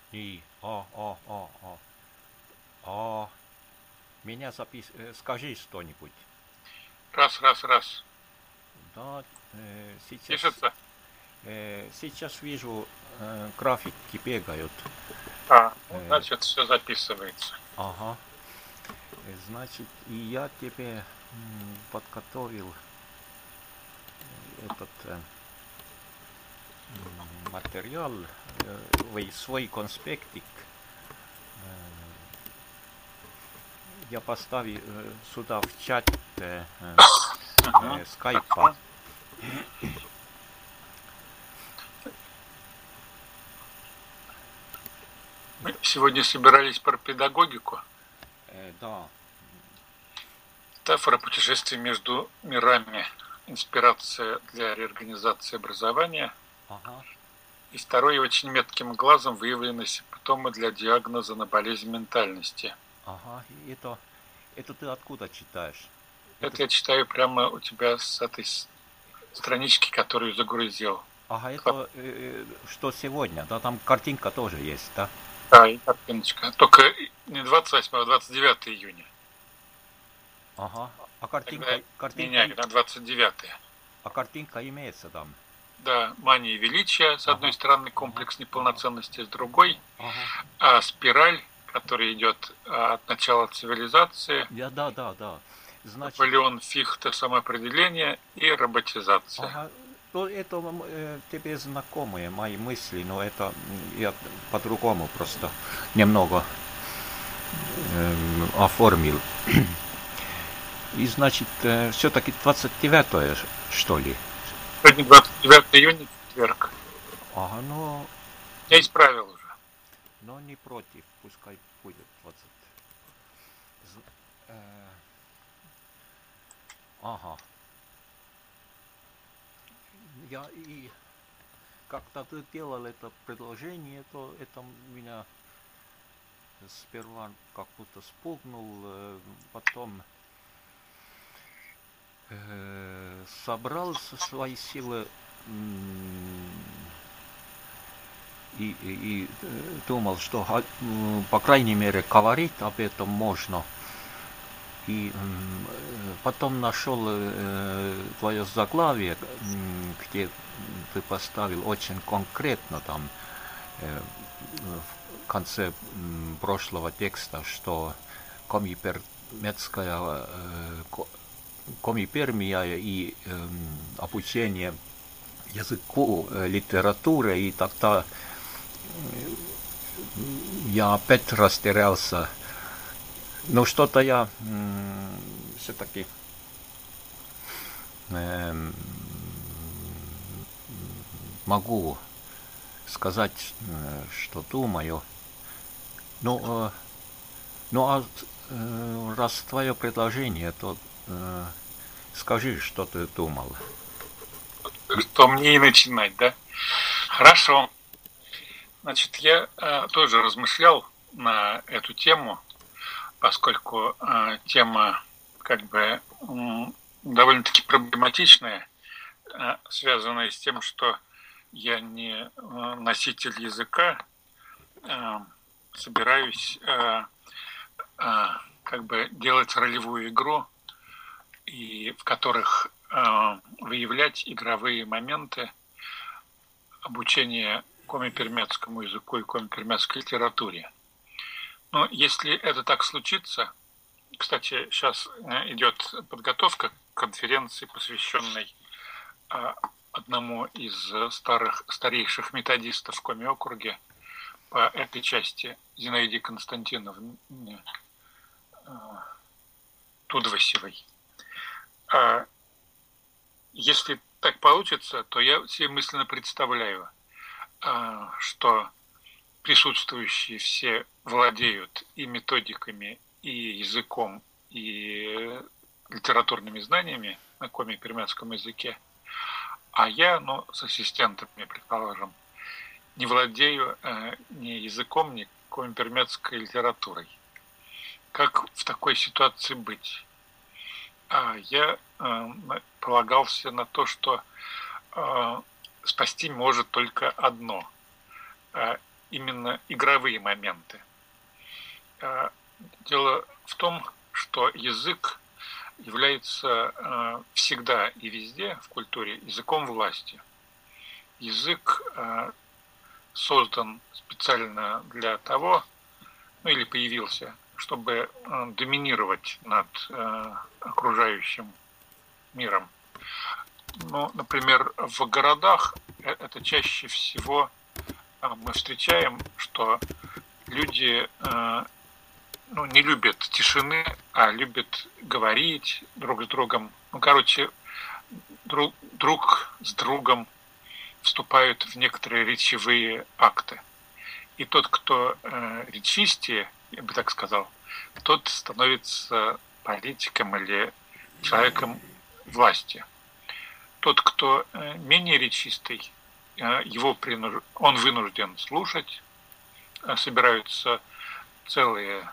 И, а, меня скажи что-нибудь. Раз, раз, раз. Да, сейчас, Пишется? сейчас вижу, графики бегают. Ну, Э, значит, все записывается. ага, значит, и я тебе подготовил этот материал, свой конспектик. Я поставил сюда в чат Ага, скайпа. хорошо. Мы сегодня собирались про педагогику. Да, Метафора путешествия между мирами. Инспирация для реорганизации образования. ага, И второй очень метким глазом выявлены симптомы для диагноза на болезнь ментальности. ага. Это ты откуда читаешь? Это, Это я читаю прямо у тебя с этой странички, которую загрузил. ага, это что сегодня, да? Там картинка тоже есть, да? Да, и картиночка. Только не 28, а 29 июня. Ага. А Тогда меняю на 29. картинка имеется там. Да, мания величия, с одной Ага, стороны, ага, комплекс ага, неполноценности, с другой, ага. а спираль, которая идет от начала цивилизации, Да. Значит, Наполеон Фихте, самоопределение и роботизация. ага, то это тебе знакомые мои мысли, но это я по-другому просто немного оформил. И значит, все-таки 29-е, что ли? Сегодня 29 июня, четверг. Ага, Я исправил уже. но не против, пускай будет 20. Э, ага, я и как-то ты делал это предложение, то это меня сперва как будто спугнул, потом собрал свои силы и думал, что по крайней мере говорить об этом можно. И потом нашел твое заглавие, где ты поставил очень конкретно там в конце прошлого текста, что комипермецкая комипермия и обучение языку, литературе, и тогда я опять растерялся. Но что-то я все-таки могу сказать, что думаю. Ну, раз твое предложение, то скажи, что ты думал. Что мне и начинать, да? Хорошо. Значит, я тоже размышлял на эту тему, поскольку тема как бы довольно-таки проблематичная, связанная с тем, что я не носитель языка, собираюсь как бы делать ролевую игру, и в которых выявлять игровые моменты обучения коми-пермяцкому языку и коми-пермяцкой литературе. Но если это так случится, кстати, сейчас идет подготовка к конференции, посвященной одному из старейших методистов в Коми-округе по этой части, Зинаиде Константиновне Тудвасевой. Если так получится, то я себе мысленно представляю, что присутствующие все владеют и методиками, и языком, и литературными знаниями на коми-пермяцком языке, а я, с ассистентами, предположим, не владею ни языком, ни коми-пермяцкой литературой. Как в такой ситуации быть? Я полагался на то, что спасти может только одно. именно игровые моменты. Дело в том, что язык является всегда и везде в культуре языком власти. Язык создан специально для того, ну или появился, чтобы доминировать над окружающим миром. Ну, например, в городах это чаще всего мы встречаем, что люди не любят тишины, а любят говорить друг с другом. Ну, короче, друг с другом вступают в некоторые речевые акты. И тот, кто речистее, я бы так сказал, тот становится политиком или человеком власти. Тот, кто менее речистый, он вынужден слушать, собираются целые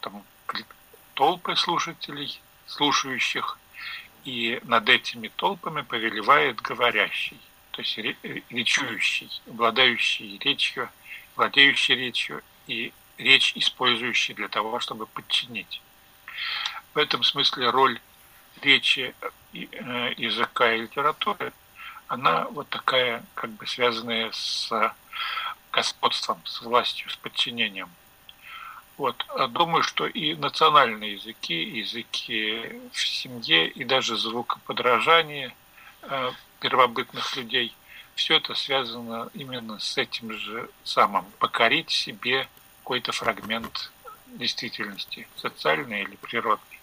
толпы слушателей, слушающих, и над этими толпами повелевает говорящий, то есть речующий, обладающий речью, владеющий речью и речь использующий для того, чтобы подчинить. В этом смысле роль речи, языка и литературы, она вот такая, как бы связанная с господством, с властью, с подчинением. Вот. Думаю, что и национальные языки, языки в семье, и даже звукоподражание первобытных людей, все это связано именно с этим же самым. Покорить себе какой-то фрагмент действительности, социальной или природной.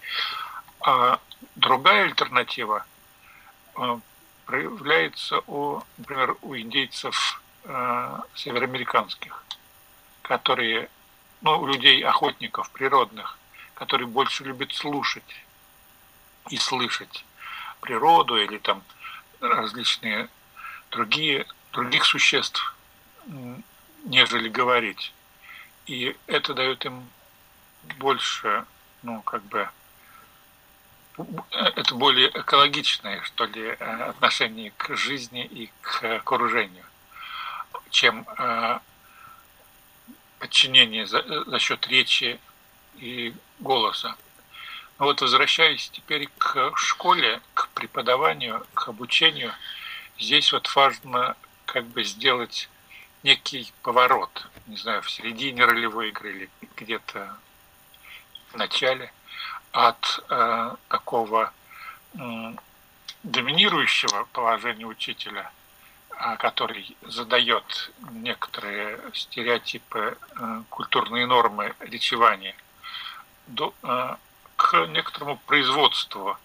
А другая альтернатива проявляется, например, у индейцев североамериканских, которые, у людей, охотников природных, которые больше любят слушать и слышать природу или там различные других существ, нежели говорить. И это дает им больше, это более экологичное, что ли, отношение к жизни и к окружению, чем подчинение за счет речи и голоса. Но вот возвращаясь теперь к школе, к преподаванию, к обучению, здесь вот важно как бы сделать некий поворот, не знаю, в середине ролевой игры или где-то в начале, от такого доминирующего положения учителя, который задает некоторые стереотипы, культурные нормы речевания, к некоторому производству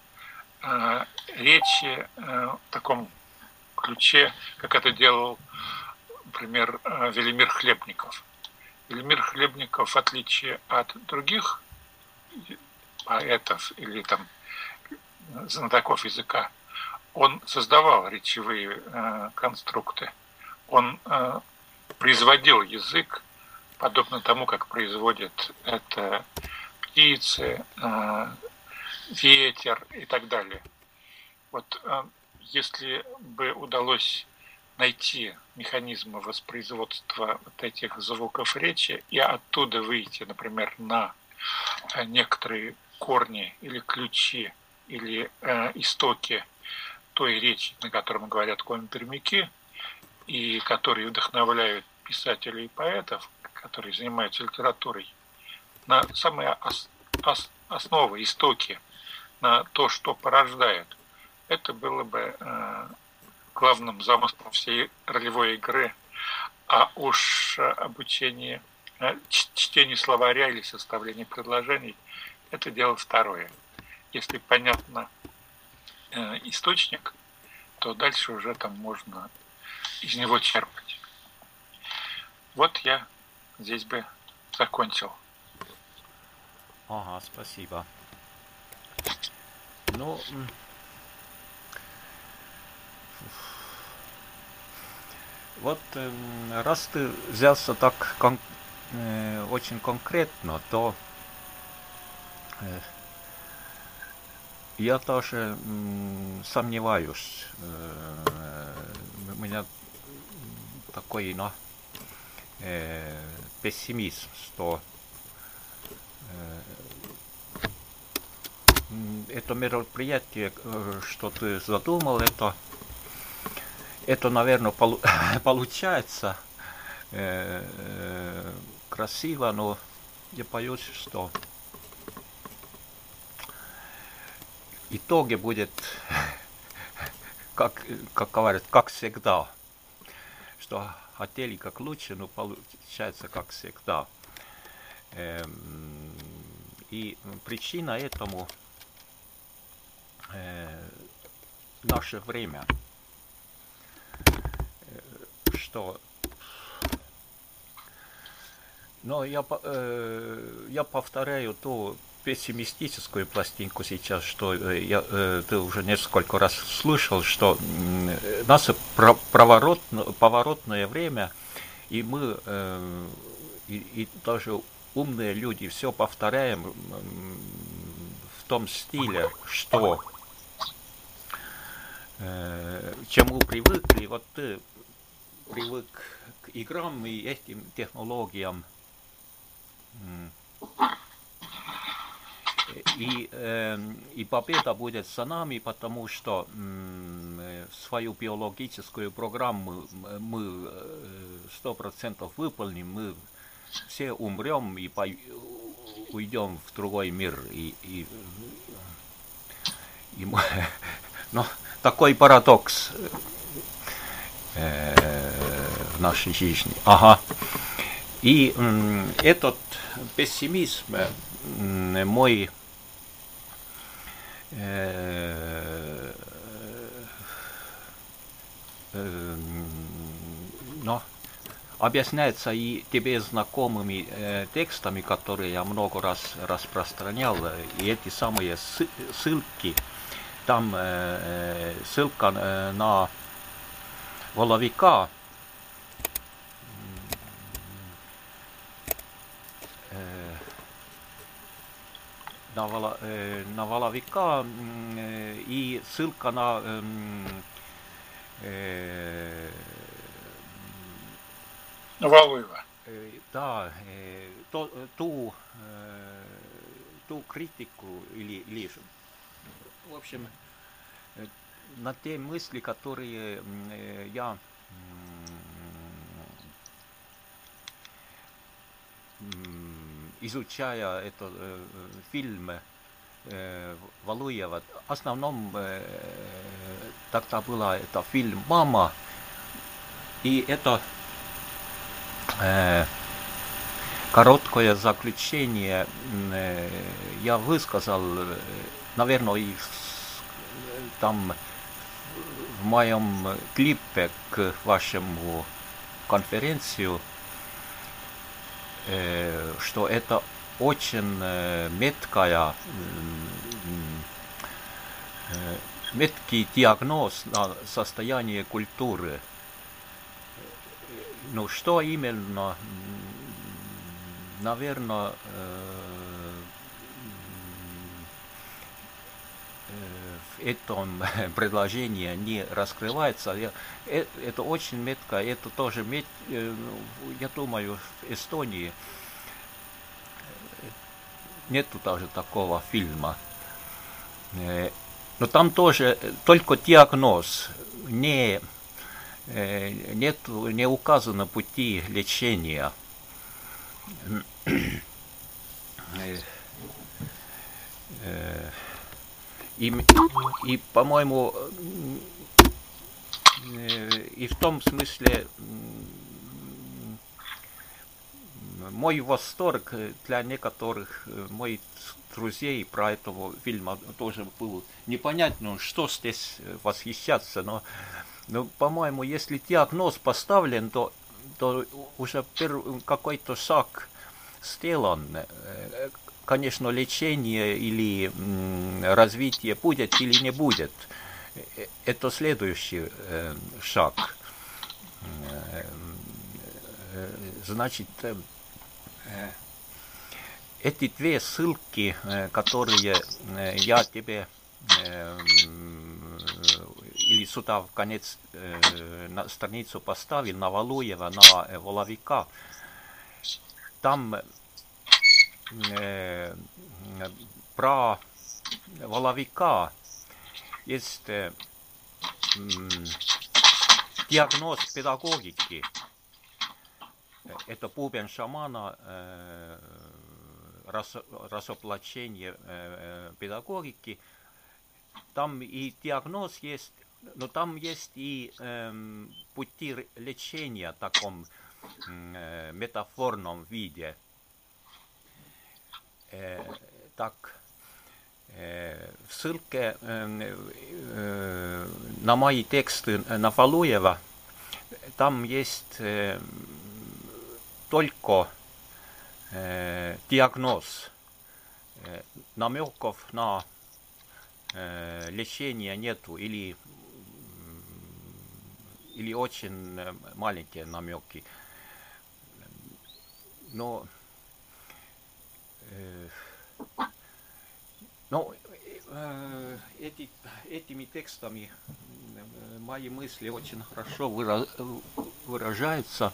речи в таком ключе, как это делал, например, Велимир Хлебников. Велимир Хлебников, в отличие от других поэтов или там знатоков языка, он создавал речевые конструкты. Он производил язык, подобно тому, как производят это птицы, ветер и так далее. Вот если бы удалось найти механизмы воспроизводства вот этих звуков речи и оттуда выйти, например, на некоторые корни или ключи или истоки той речи, на котором говорят коми-пермяки, и которые вдохновляют писателей и поэтов, которые занимаются литературой, на самые основы, истоки, на то, что порождает. Это было бы главным замыслом всей ролевой игры. А уж обучение, чтение словаря или составление предложений – это дело второе. Если понятно источник, то дальше уже там можно из него черпать. Вот я здесь бы закончил. Ага, спасибо. Вот раз ты взялся так очень конкретно, то я тоже сомневаюсь. У меня такой пессимизм, что это мероприятие, что ты задумал, это наверное, получается красиво, но я боюсь, что в итоге будет, как говорят, как всегда, что хотели как лучше, но получается как всегда. И причина этому наше время, что, но я повторяю ту пессимистическую пластинку сейчас, что ты уже несколько раз слышал, что наше поворотное время, и мы, и даже умные люди все повторяем в том стиле, что чему привыкли, вот ты привык к играм и этим технологиям, и победа будет за нами, потому что свою биологическую программу мы 100% выполним, мы все умрем и уйдем в другой мир. Но такой парадокс в нашей жизни. Ага. И этот пессимизм мой но объясняется и тебе знакомыми текстами, которые я много раз распространял, и эти самые ссылки, там ссылка на Воловика, на Воловика и ссылка на Валуева. Да, ту критику или в общем, на те мысли, которые я изучая этот фильм Валуева, в основном тогда была это фильм «Мама», и это короткое заключение я высказал, наверное, и там в моем клипе к вашему конференцию, что это очень меткий диагноз на состояние культуры. Ну, что именно, наверное, в этом предложении не раскрывается. Это очень метко, это тоже, я думаю, в Эстонии нету даже такого фильма. Но там тоже только диагноз, не указано пути лечения. И по-моему, и в том смысле мой восторг для некоторых моих друзей про этого фильма тоже был непонятно, что здесь восхищаться, но по-моему, если диагноз поставлен, то уже какой-то шаг сделан. Конечно, лечение или развитие будет или не будет. Это следующий шаг. Значит, эти две ссылки, которые я тебе или сюда в конец на страницу поставил на Валуева, на Воловика. Там про Воловика есть диагноз педагогики. Это бубен шамана, разоблачение педагогики. Там и диагноз есть, но там есть и пути лечения в таком метафорном виде. Так, в ссылке на мои тексты на Валуева там есть только диагноз. Намеков на лечение нету или очень маленькие намеки. Но этими текстами мои мысли очень хорошо выражаются.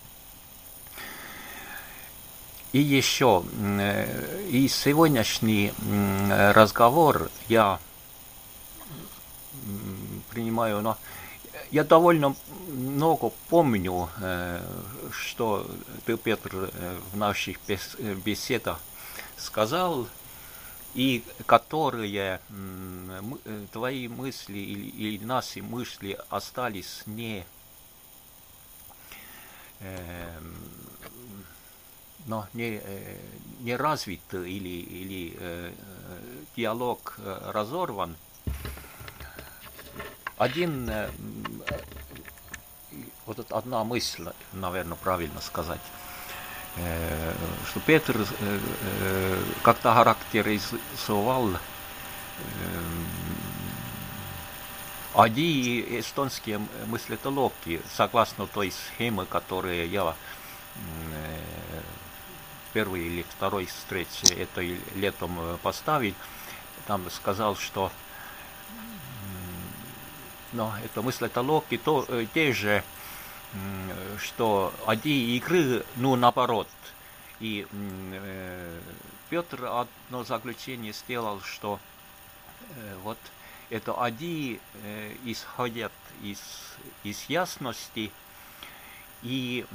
И еще, и сегодняшний разговор я принимаю, но я довольно много помню, что ты, Петр, в наших беседах сказал, и которые твои мысли или наши мысли остались не развиты или диалог разорван. Одна мысль, наверное, правильно сказать, что Петр как-то характеризовал одни эстонские мыслителовки, согласно той схеме, которую я первой или второй встрече этой летом поставил. Там сказал, что это мыслителовки те же, что одни игры, наоборот. И Петр одно заключение сделал, что вот это одни исходят из ясности, и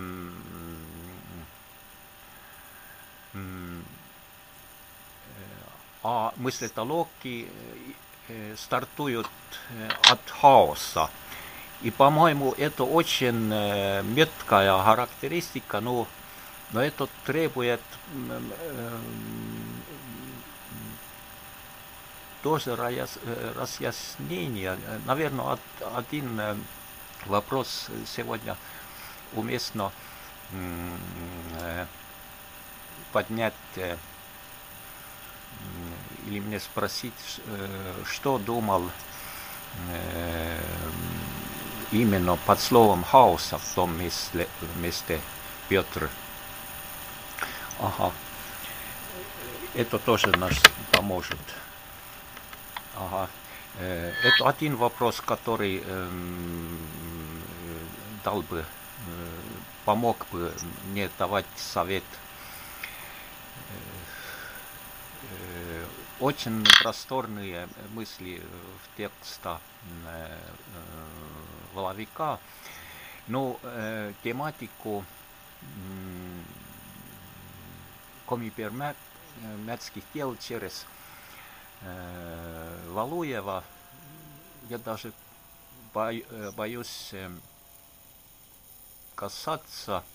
а мыслителовки стартуют от хаоса. И, по-моему, это очень меткая характеристика, но это требует тоже разъяснения. Наверное, один вопрос сегодня уместно поднять или мне спросить, что думал именно под словом хаоса в том месте Петр. Ага. Это тоже нас поможет. Ага. Это один вопрос, который помог бы мне давать совет. Очень просторные мысли в текстах Воловика, но тематику комипермятских тел через Валуева я даже боюсь касаться.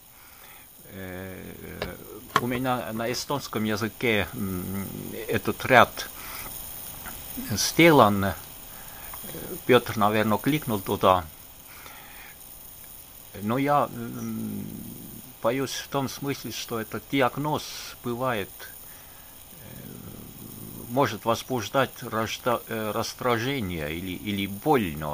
У меня на эстонском языке этот ряд сделан. Петр, наверное, кликнул туда. Но я боюсь в том смысле, что этот диагноз бывает, может возбуждать раздражение или больно,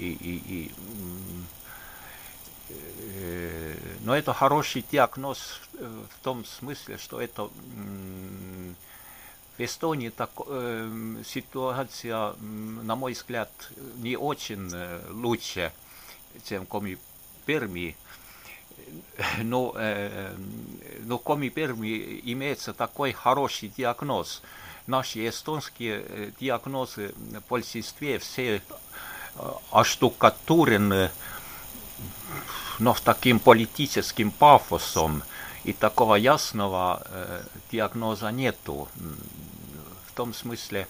но это хороший диагноз в том смысле, что это В Эстонии ситуация, на мой взгляд, не очень лучше, чем Коми-Перми. Но в Коми-Перми имеется такой хороший диагноз. Наши эстонские диагнозы в большинстве все оштукатурены, но с таким политическим пафосом, и такого ясного диагноза нету. В том смысле,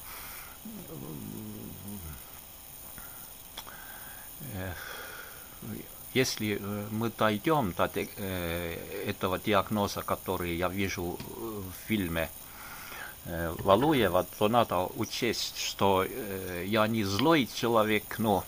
если мы дойдем до этого диагноза, который я вижу в фильме Валуева, то надо учесть, что я не злой человек, но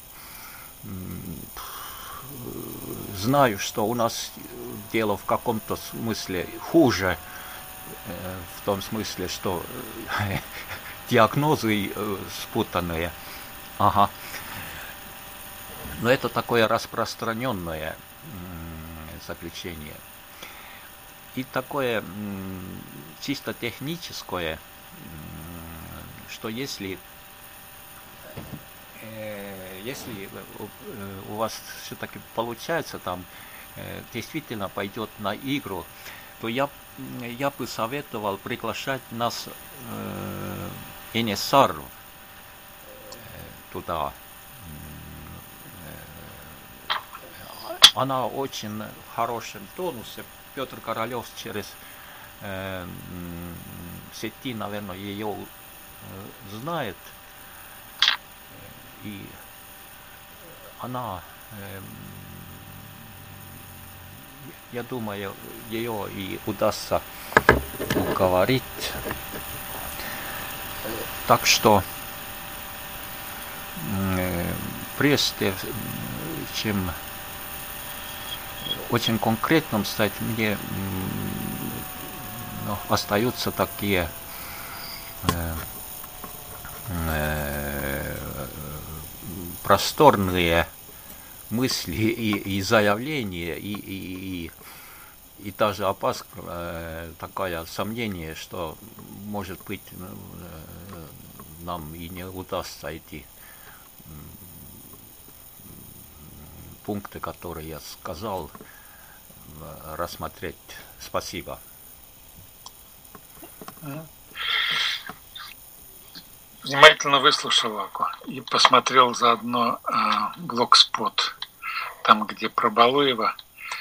знаю, что у нас дело в каком-то смысле хуже, в том смысле, что диагнозы спутанные. Ага. Но это такое распространенное заключение. И такое чисто техническое, что если у вас все-таки получается там действительно пойдет на игру, то я бы советовал приглашать нас Энессар туда. Она очень в хорошем тонусе. Петр Королев через сети, наверное, ее знает. И она, я думаю, ее и удастся уговорить. Так что прежде чем очень конкретным стать, мне остаются такие просторные мысли и заявления, и даже опаска, такое сомнение, что, может быть, нам и не удастся эти пункты, которые я сказал, рассмотреть. Спасибо. Внимательно выслушал Аку и посмотрел заодно блогспот, там, где про Балуева.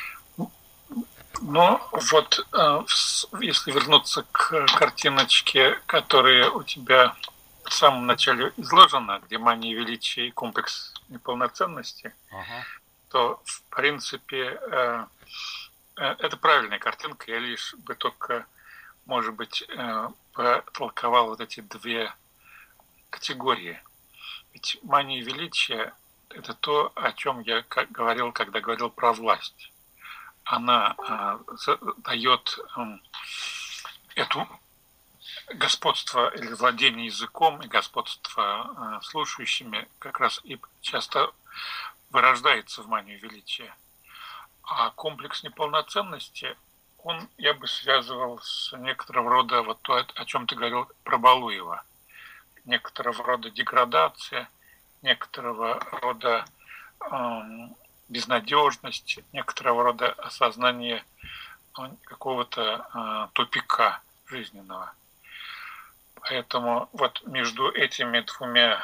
Но вот если вернуться к картиночке, которая у тебя в самом начале изложена, где мания величия и комплекс неполноценности, то, в принципе, это правильная картинка. Я лишь бы только, может быть, потолковал вот эти две категории. Ведь мания величия – это то, о чем я говорил, когда говорил про власть. Она дает это господство или владение языком и господство слушающими как раз и часто вырождается в манию величия. А комплекс неполноценности, он, я бы связывал с некоторого рода, вот то, о чем ты говорил про Балуева, некоторого рода деградация, некоторого рода безнадежность, некоторого рода осознание какого-то тупика жизненного. Поэтому вот между этими двумя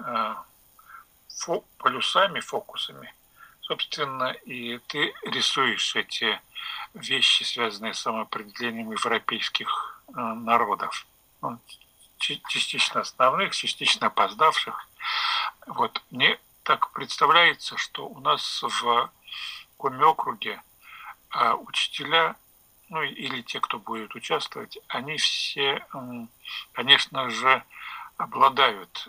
полюсами, фокусами, собственно, и ты рисуешь эти вещи, связанные с самоопределением европейских народов. Частично основных, частично опоздавших. Вот. Мне так представляется, что у нас в Коми-округе учителя, ну или те, кто будет участвовать, они все, конечно же, обладают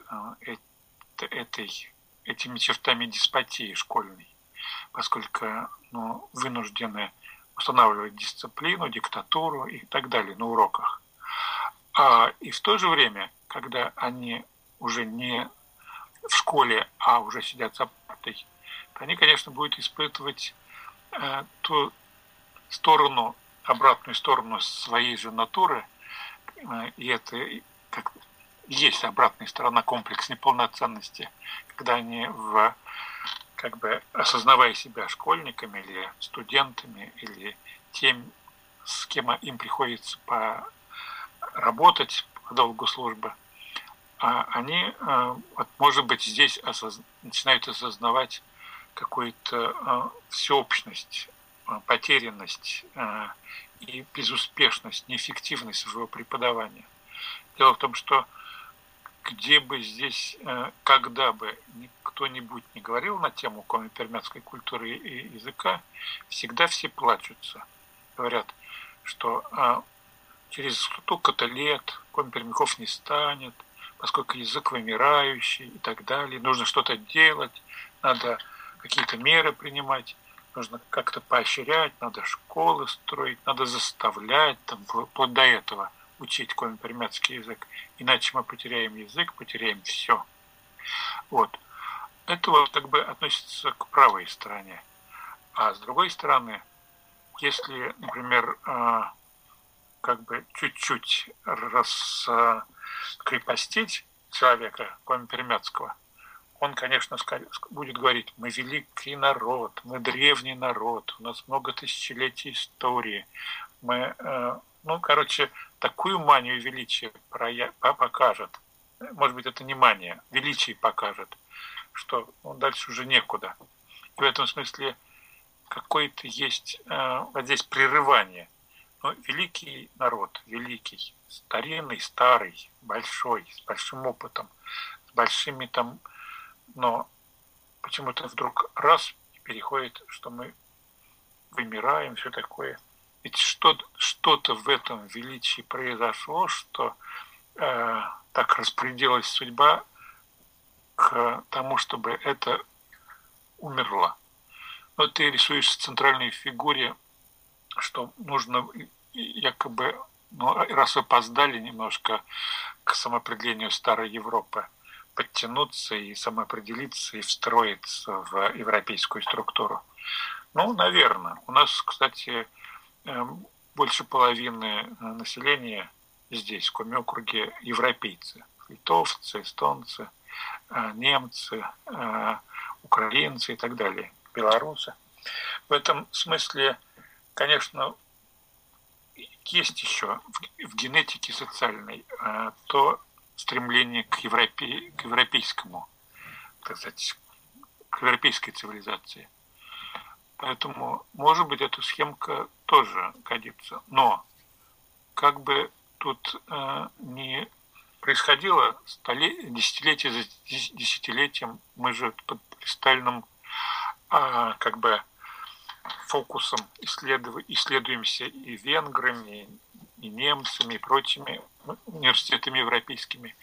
этими чертами деспотии школьной, поскольку вынуждены устанавливать дисциплину, диктатуру и так далее на уроках. И в то же время, когда они уже не в школе, а уже сидят за партой, то они, конечно, будут испытывать ту сторону, обратную сторону своей же натуры, и это как есть обратная сторона комплексной полноценности, когда они как бы осознавая себя школьниками или студентами, или тем, с кем им приходится поработать по долгу службы, они, вот, может быть, здесь начинают осознавать какую-то всеобщность, потерянность и безуспешность, неэффективность своего преподавания. Дело в том, что где бы здесь, когда бы кто-нибудь не говорил на тему коми-пермяцкой культуры и языка, всегда все плачутся. Говорят, что через столько-то лет коми-пермяков не станет, поскольку язык вымирающий и так далее. Нужно что-то делать, надо какие-то меры принимать, нужно как-то поощрять, надо школы строить, надо заставлять, там, вплоть до этого учить коми-пермяцкий язык. Иначе мы потеряем язык, потеряем все. Вот. Это вот как бы относится к правой стороне. А с другой стороны, если, например, как бы чуть-чуть раскрепостить человека коми-пермяцкого, он, конечно, будет говорить: мы великий народ, мы древний народ, у нас много тысячелетий истории, мы, такую манию величия покажет. Может быть, это не мания, величие покажет, что дальше уже некуда. И в этом смысле какое-то есть вот здесь прерывание. Но великий народ, великий, старинный, старый, большой, с большим опытом, с большими там, но почему-то вдруг раз переходит, что мы вымираем, все такое. Ведь что-то в этом величии произошло, что так распорядилась судьба к тому, чтобы это умерло. Вот ты рисуешь в центральной фигуре, что нужно якобы, раз опоздали немножко к самоопределению старой Европы, подтянуться и самоопределиться и встроиться в европейскую структуру. Наверное. У нас, кстати, больше половины населения здесь, в Коми-округе, европейцы. Литовцы, эстонцы, немцы, украинцы и так далее, белорусы. В этом смысле, конечно, есть еще в генетике социальной то стремление к европейскому, так сказать, к европейской цивилизации. Поэтому, может быть, эта схемка тоже годится. Но как бы тут не происходило десятилетие за десятилетием, мы же под пристальным как бы фокусом исследуемся и венграми, и немцами, и прочими университетами европейскими,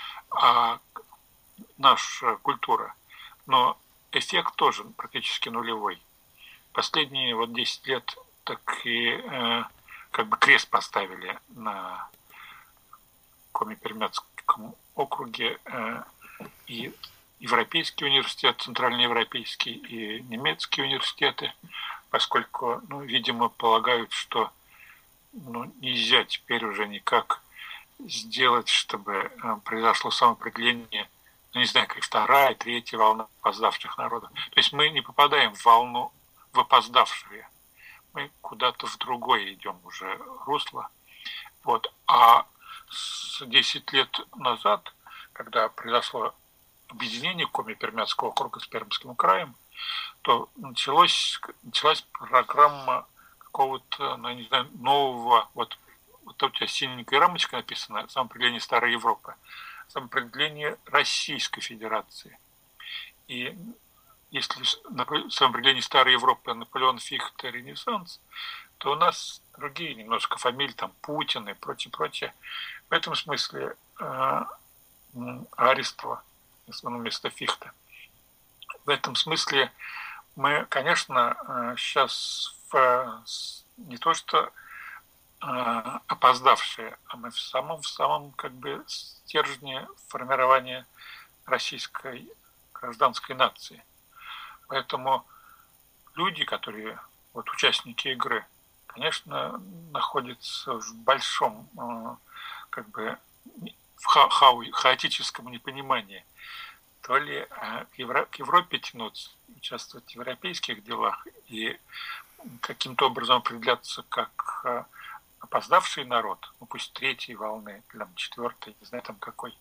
наша культура. Но эффект тоже практически нулевой. Последние 10 лет так и как бы крест поставили на Коми-пермяцком округе и Европейский университет, Центральноевропейский и немецкие университеты, поскольку, видимо, полагают, что нельзя теперь уже никак сделать, чтобы произошло самоопределение, не знаю, как вторая, третья волна опоздавших народов. То есть мы не попадаем в волну в опоздавшие. Мы куда-то в другое идем уже русло. Вот. А 10 лет назад, когда произошло объединение Коми-пермяцкого округа с Пермским краем, то началась программа какого-то, не знаю, нового, вот у тебя синенькая рамочка написана, самоопределение Старой Европы, самоопределение Российской Федерации. И если самоопределение Старой Европы Наполеон Фихте Ренессанс, то у нас другие немножко фамилии, там Путин и прочее. В этом смысле Арестова вместо Фихте. В этом смысле мы, конечно, сейчас не то что опоздавшие, а мы в самом как бы стержне формирования российской гражданской нации. Поэтому люди, которые участники игры, конечно, находятся в большом как бы хаотическом непонимании, то ли к Европе тянуться, участвовать в европейских делах и каким-то образом определяться как опоздавший народ, ну пусть третьей волны, там, четвертой, не знаю там какой,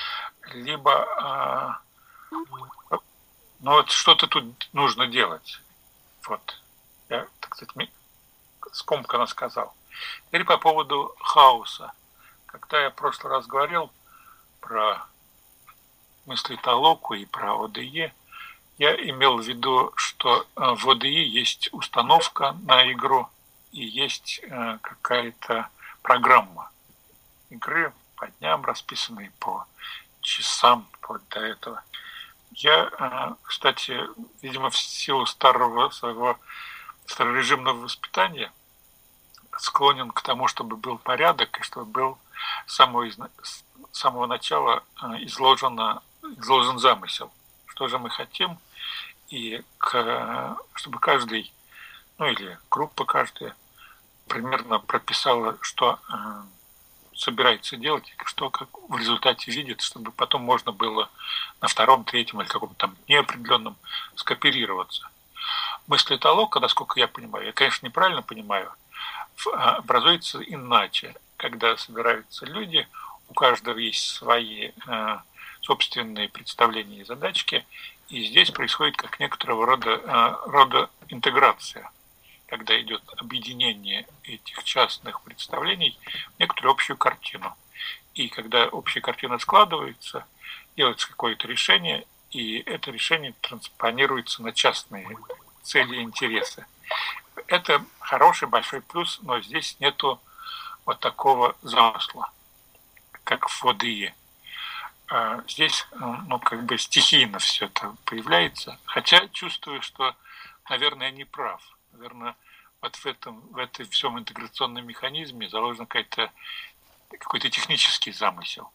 либо ну вот что-то тут нужно делать. Вот. Я, так сказать, скомканно сказал. Теперь по поводу хаоса. Когда я в прошлый раз говорил про мысли Толоку и про ОДЕ, я имел в виду, что в ОДЕ есть установка на игру и есть какая-то программа игры по дням, расписанные по часам вплоть до этого. Я, кстати, видимо, в силу своего старорежимного воспитания склонен к тому, чтобы был порядок и чтобы был с самого начала изложен замысел. Что же мы хотим, и чтобы каждый, ну или группа каждая, примерно прописала, что собирается делать, что как в результате видит, чтобы потом можно было на втором, третьем или каком-то там неопределенном скооперироваться. Мысли Толока, насколько я понимаю, я, конечно, неправильно понимаю, образуется иначе, когда собираются люди, у каждого есть свои собственные представления и задачки, и здесь происходит как некоторого рода интеграция, когда идет объединение этих частных представлений в некоторую общую картину. И когда общая картина складывается, делается какое-то решение, и это решение транспонируется на частные цели и интересы. Это хороший большой плюс, но здесь нету вот такого замысла, как в ОДЕ. Здесь, ну, как бы стихийно все это появляется, хотя чувствую, что, наверное, я не прав. Наверное, вот в этом всем интеграционном механизме заложен какой-то технический замысел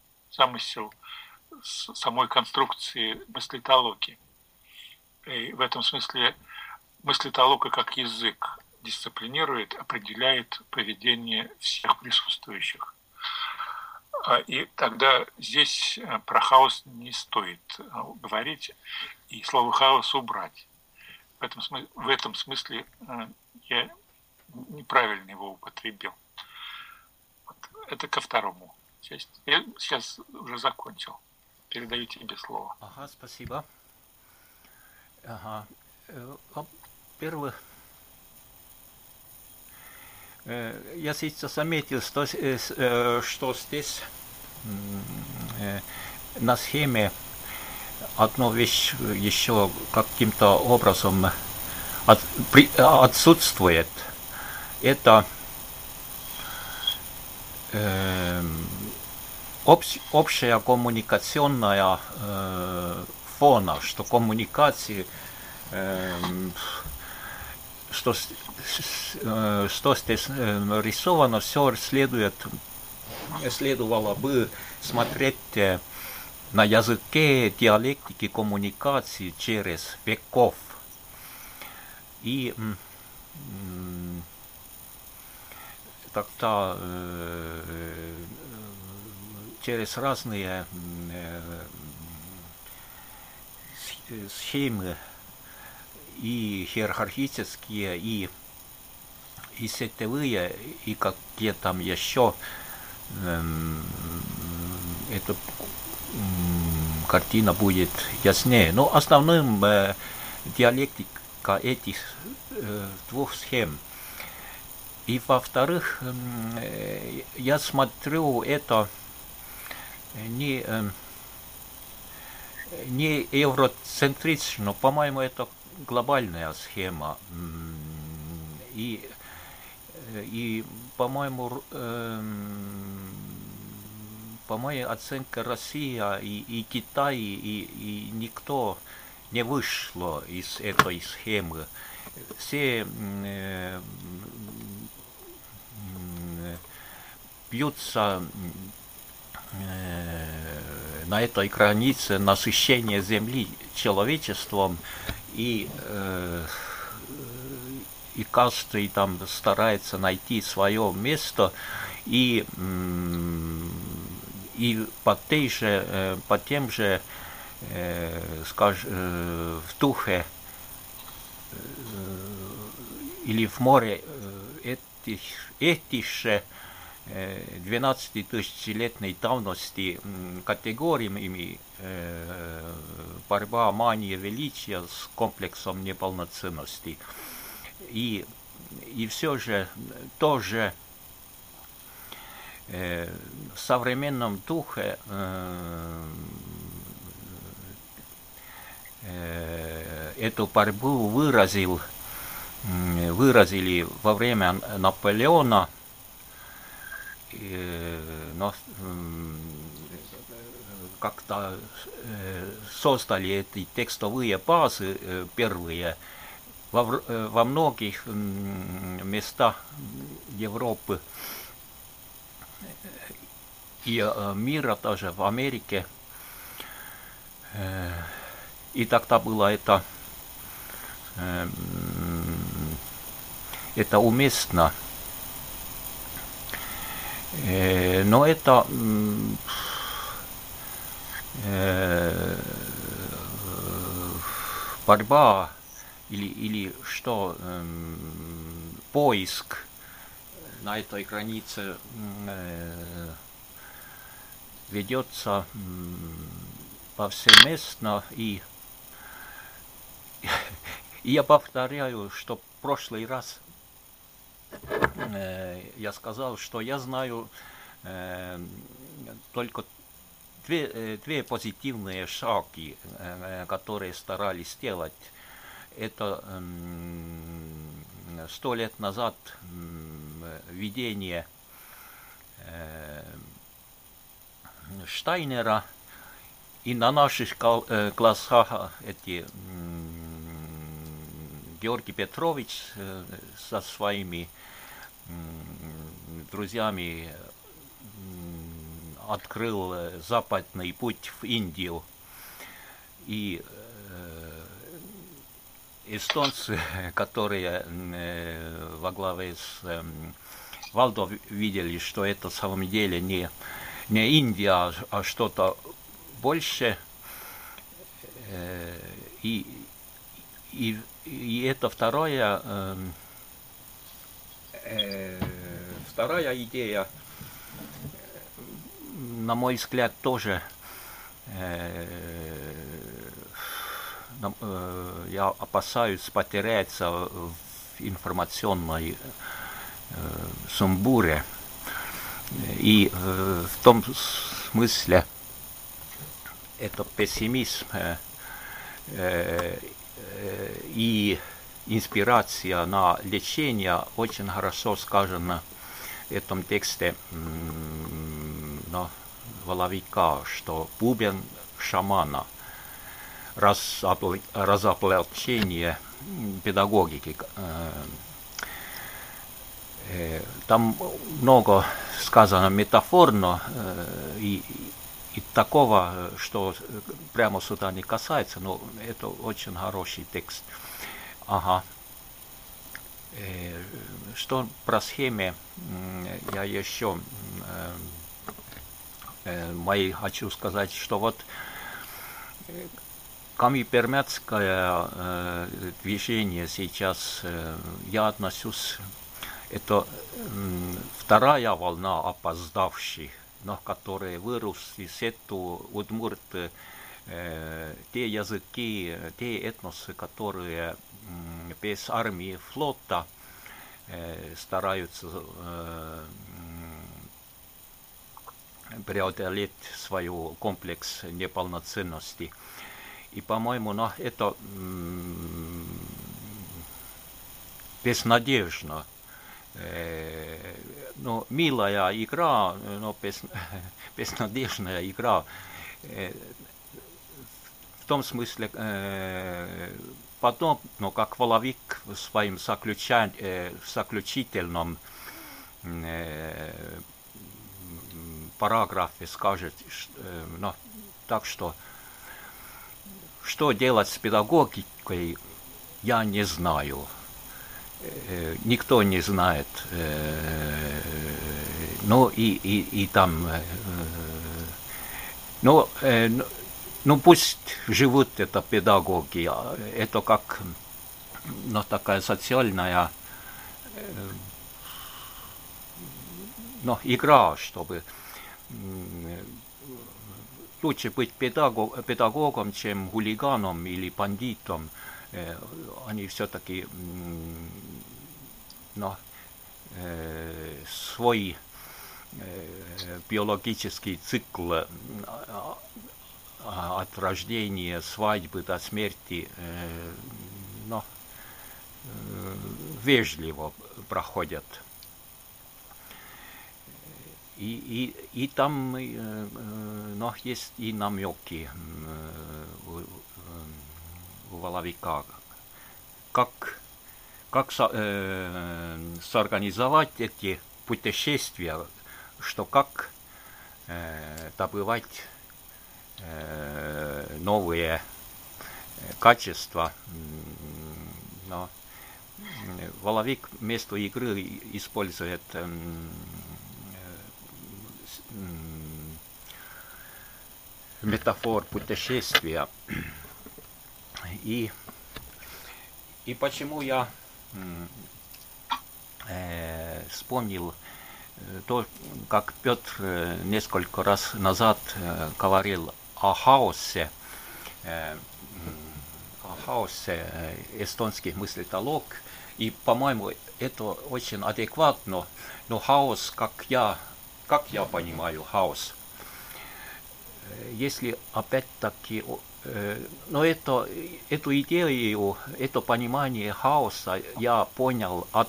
самой конструкции мыслитологии. И в этом смысле мыслитология как язык дисциплинирует, определяет поведение всех присутствующих. И тогда здесь про хаос не стоит говорить, и слово хаос убрать. В этом смысле я неправильно его употребил. Вот. Это ко второму части. Я сейчас уже закончил. Передаю тебе слово. Ага, спасибо. Ага. Во-первых, я сейчас заметил, что здесь на схеме одна вещь еще каким-то образом отсутствует. Это общая коммуникационная фона, что коммуникации, что здесь нарисовано, все следовало бы смотреть на языке диалектики коммуникации через веков. И тогда через разные схемы и иерархические, и сетевые, и какие там еще, эта картина будет яснее. Но основным диалектика этих двух схем. И во-вторых, я смотрю, это не евроцентрично, по-моему, это глобальная схема. И по-моему, по моей оценке, Россия и Китай, и никто не вышло из этой схемы. Все бьются на этой границе насыщения Земли человечеством, и каждый там старается найти свое место, и и по тем же, в Тухе или в море этих же 12-тысячелетней давности категориями борьба мания величия с комплексом неполноценности. И все же тоже в современном духе эту борьбу выразили во время Наполеона, но как-то создали эти текстовые базы первые во многих местах Европы и мира, даже в Америке. И тогда было это уместно. Но это борьба или что, поиск на этой границе ведется повсеместно, и я повторяю, что в прошлый раз я сказал, что я знаю только две позитивные шаги, которые старались сделать. Это 100 лет назад видение Штайнера, и на наших классах эти Георгий Петрович со своими друзьями открыл западный путь в Индию. И эстонцы, которые во главе с Валдо видели, что это в самом деле не Индия, а что-то больше, и это вторая идея, на мой взгляд, тоже я опасаюсь потеряться в информационной сумбуре. И в том смысле это пессимизм и инспирация на лечение очень хорошо сказано в этом тексте Воловика, что бубен шамана, разоблачение педагогики. Там много сказано метафорно и такого, что прямо сюда не касается, но это очень хороший текст. Ага. Что про схемы я еще хочу сказать, что вот камипермятское движение сейчас, я отношусь, это вторая волна опоздавших, но которые выросли с этого удмурты, те языки, те этносы, которые без армии, флота стараются преодолеть свой комплекс неполноценности. И, по-моему, это безнадежно. Милая игра, но безнадежная игра. В том смысле, подобно как Воловик в своем заключительном параграфе скажет, так что делать с педагогикой, я не знаю. Никто не знает. Ну и там Ну, ну пусть живут это педагоги, это как ну, такая социальная ну, игра, чтобы лучше быть педагогом, чем хулиганом или бандитом. Они все-таки ну, свой биологический цикл от рождения, свадьбы до смерти ну, вежливо проходят. И там ну, есть и намеки у Воловика, как сорганизовать эти путешествия, что как добывать новые качества. Но Воловик вместо игры использует метафор путешествия. И почему я вспомнил то, как Петр несколько раз назад говорил о хаосе эстонских мыслитолог, и, по-моему, это очень адекватно, но хаос, как я понимаю хаос, если опять-таки, но эту идею, это понимание хаоса я понял от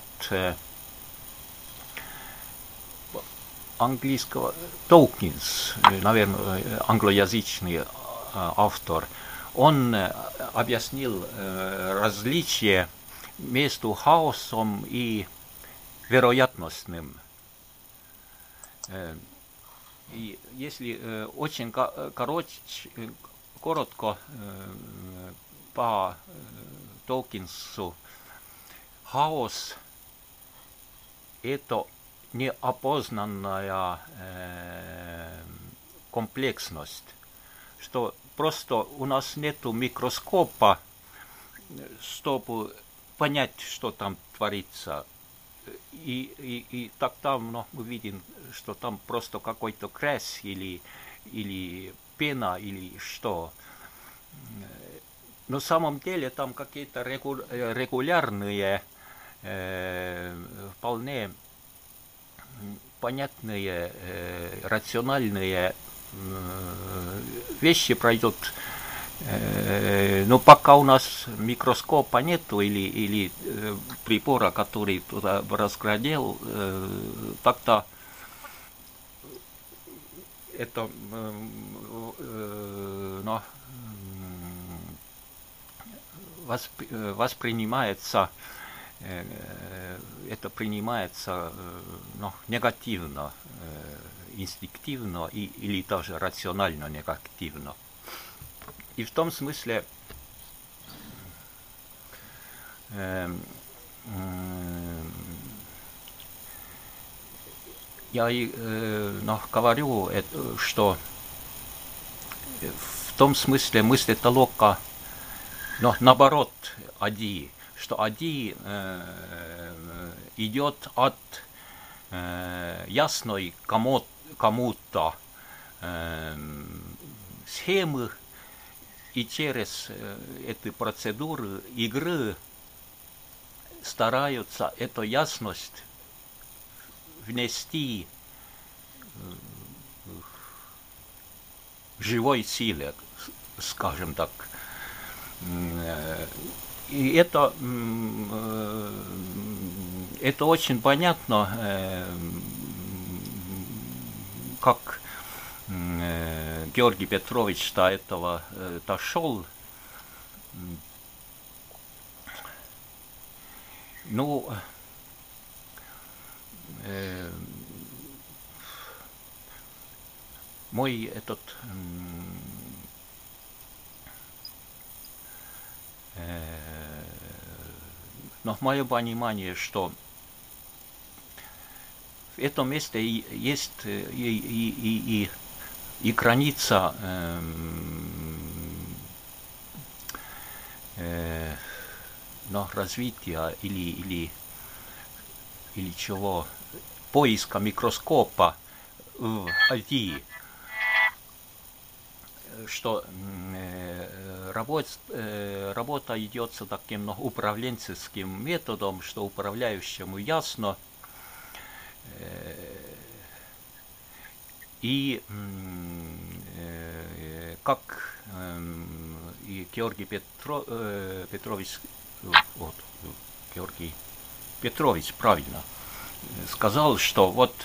английского Толкинс, наверное, англоязычный автор. Он объяснил различие между хаосом и вероятностным. И если очень коротко по Толкинсу, хаос – это неопознанная комплексность, что просто у нас нету микроскопа, чтобы понять, что там творится. И тогда мы видим, что там просто какой-то грязь или пена или что. Но на самом деле там какие-то регулярные, вполне понятные, рациональные вещи пройдут. Но пока у нас микроскопа нету или прибора, который туда разглядел, тогда это воспринимается, это принимается негативно, инстинктивно или даже рационально негативно. И в том смысле я говорю, что в том смысле мыслитолога, наоборот, ади, что ади идет от ясной кому-то схемы, и через эти процедуры игры стараются эту ясность внести живой силе, скажем так. И это очень понятно, как Георгий Петрович до этого дошел. Ну, мой этот мое понимание, что в этом месте есть и и граница развития или чего, поиска микроскопа в IT, что работа идет таким управленческим методом, что управляющему ясно, и как и Георгий Петрович, вот, Георгий Петрович правильно сказал, что вот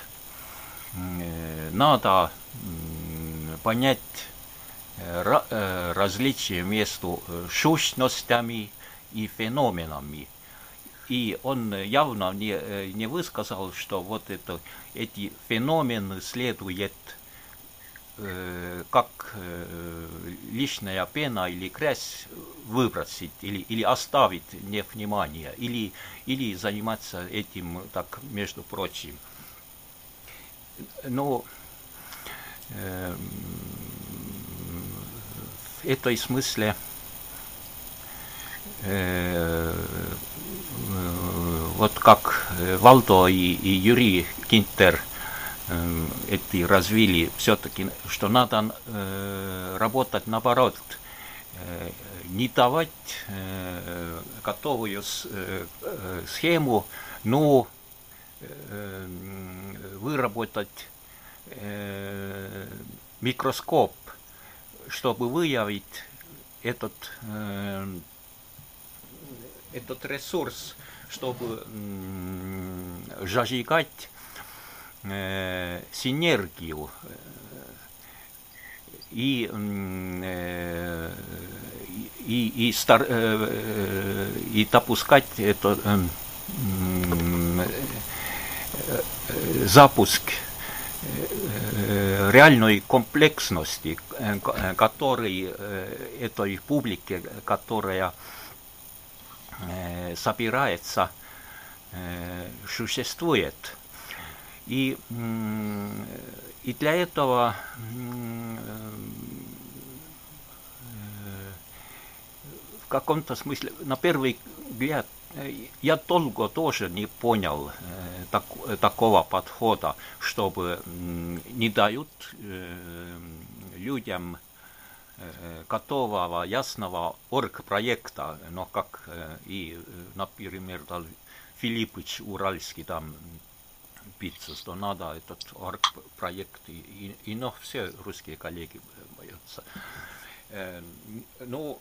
надо понять различие между сущностями и феноменами. И он явно не высказал, что вот эти феномены следует как лишняя пена или грязь выбросить, или оставить не внимание, или заниматься этим так, между прочим. Но в этой смысле вот как Валдо и Юрий Кинтер эти развили все-таки, что надо работать наоборот, не давать готовую схему, но выработать микроскоп, чтобы выявить этот ресурс, чтобы зажигать синергию и допускать запуск реальной комплексности, который этой публике, которая собирается, существует. И для этого в каком-то смысле, на первый взгляд, я долго тоже не понял такого подхода, чтобы не дают людям готового, ясного оргпроекта, но как и, например, Филиппыч Уральский там пицца, что надо этот оргпроект, и все русские коллеги боятся. Ну,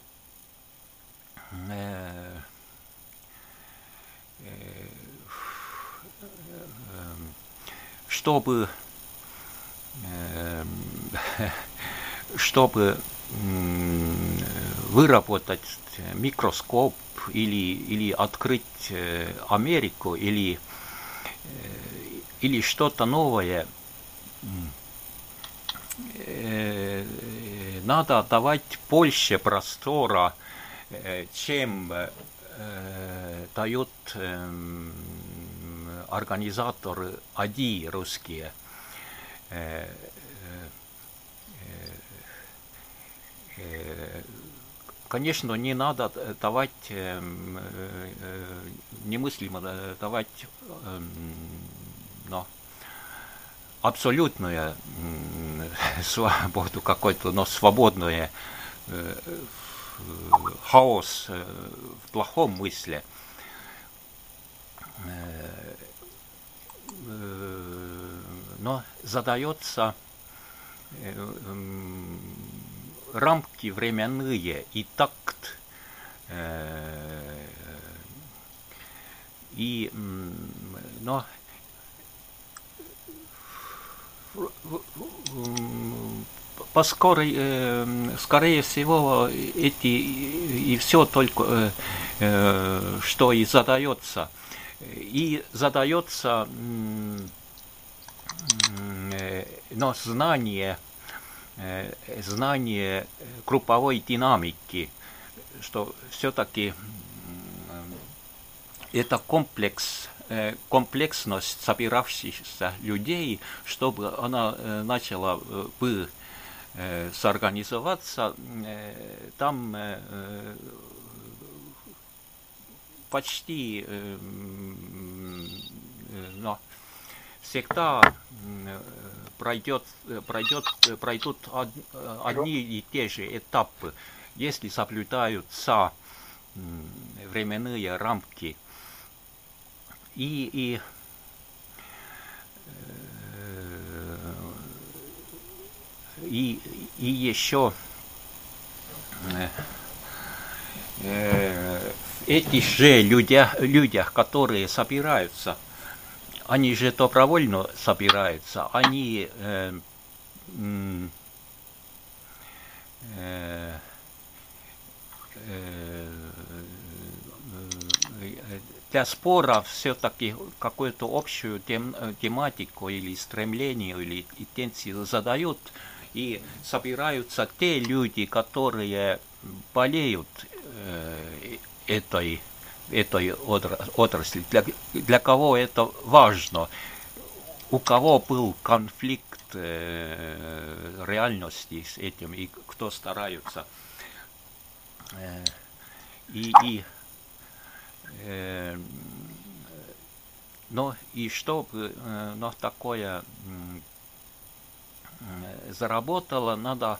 чтобы выработать микроскоп или открыть Америку или что-то новое, надо давать больше простора, чем дают организаторы АДИ русские. Конечно, не надо давать, немыслимо давать абсолютную свободу какой-то, но свободное хаос в плохом смысле. Но задается рамки временные и такт, но скорее всего, эти и все только что и задается. И задается но знание групповой динамики, что все-таки это комплексность собиравшихся людей, чтобы она начала бы сорганизоваться, там почти но всегда пройдут одни и те же этапы, если соблюдаются временные рамки. И еще эти же людях, которые собираются, они же добровольно собираются, они для спора все-таки какую-то общую тематику или стремление, или интенцию задают, и собираются те люди, которые болеют этой отрасли, для кого это важно, у кого был конфликт реальности с этим, и кто стараются. Но и чтобы такое заработало, надо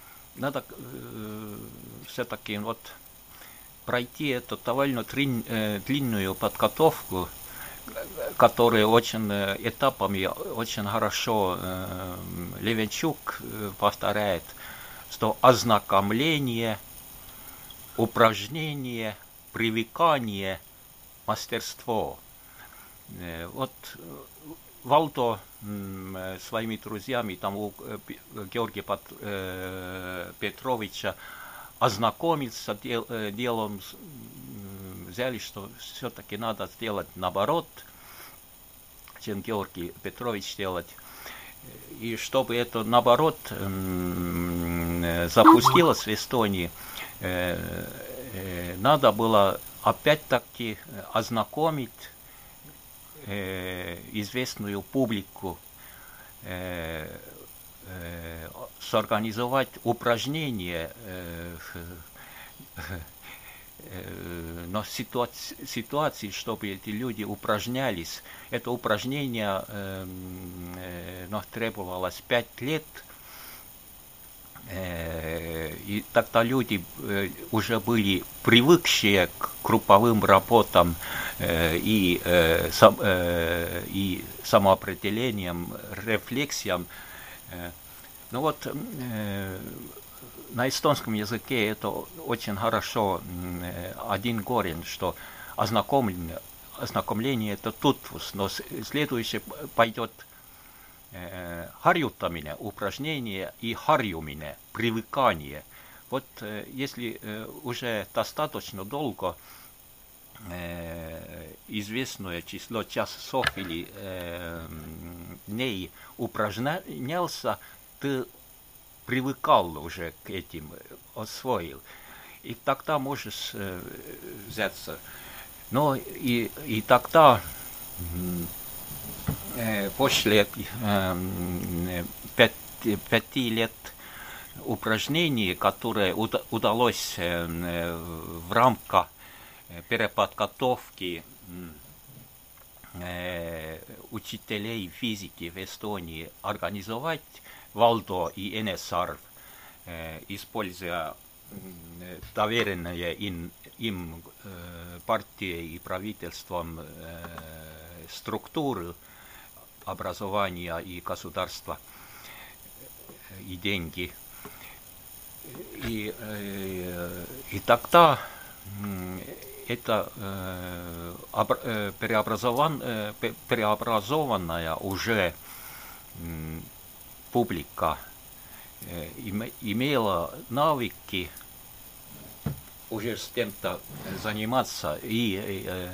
все-таки вот пройти эту довольно длинную подготовку, которая очень этапами очень хорошо Левенчук повторяет, что ознакомление, упражнение, привыкание, мастерство. Вот Валто своими друзьями, там у Георгия Петровича, ознакомиться делом, взяли, что все-таки надо сделать наоборот, чем Георгий Петрович делать. И чтобы это наоборот запустилось в Эстонии, надо было опять-таки ознакомить известную публику, сорганизовать упражнения на ситуации, чтобы эти люди упражнялись. Это упражнение требовалось 5 лет, и тогда люди уже были привыкшие к групповым работам и самоопределениям, рефлексиям. Ну вот на эстонском языке это очень хорошо один корень, что ознакомление это tutvus, но следующее пойдет harjutamine, упражнение и harjumine, привыкание. Вот если уже достаточно долго известное число часов или дней упражнялся, ты привыкал уже к этим, освоил. И тогда можешь взяться. Но и тогда после 5 лет упражнений, которые удалось в рамках переподготовки учителей физики в Эстонии организовать, Валто и Энесарв, используя доверенные им партией и правительством структуры образования и государства и деньги. И тогда это преобразованная уже публика имела навыки уже с тем-то заниматься и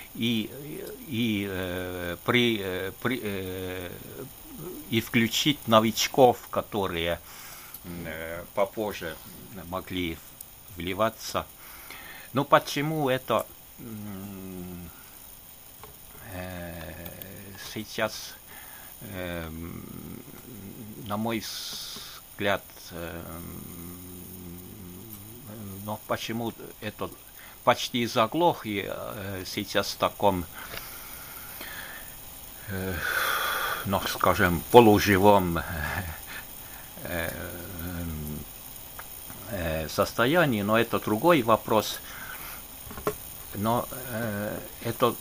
включить новичков, которые попозже могли вливаться. Но почему это сейчас, на мой взгляд, но почему это почти заглох и сейчас в таком, ну, скажем, полуживом состоянии, но это другой вопрос. Но это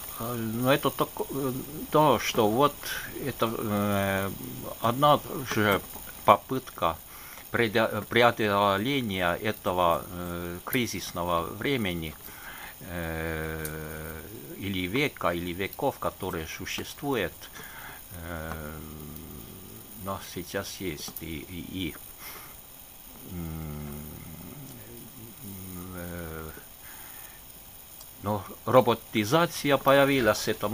то, что вот это одна же попытка преодоления этого кризисного времени или века, или веков, которые существуют, но сейчас есть. Но роботизация появилась, это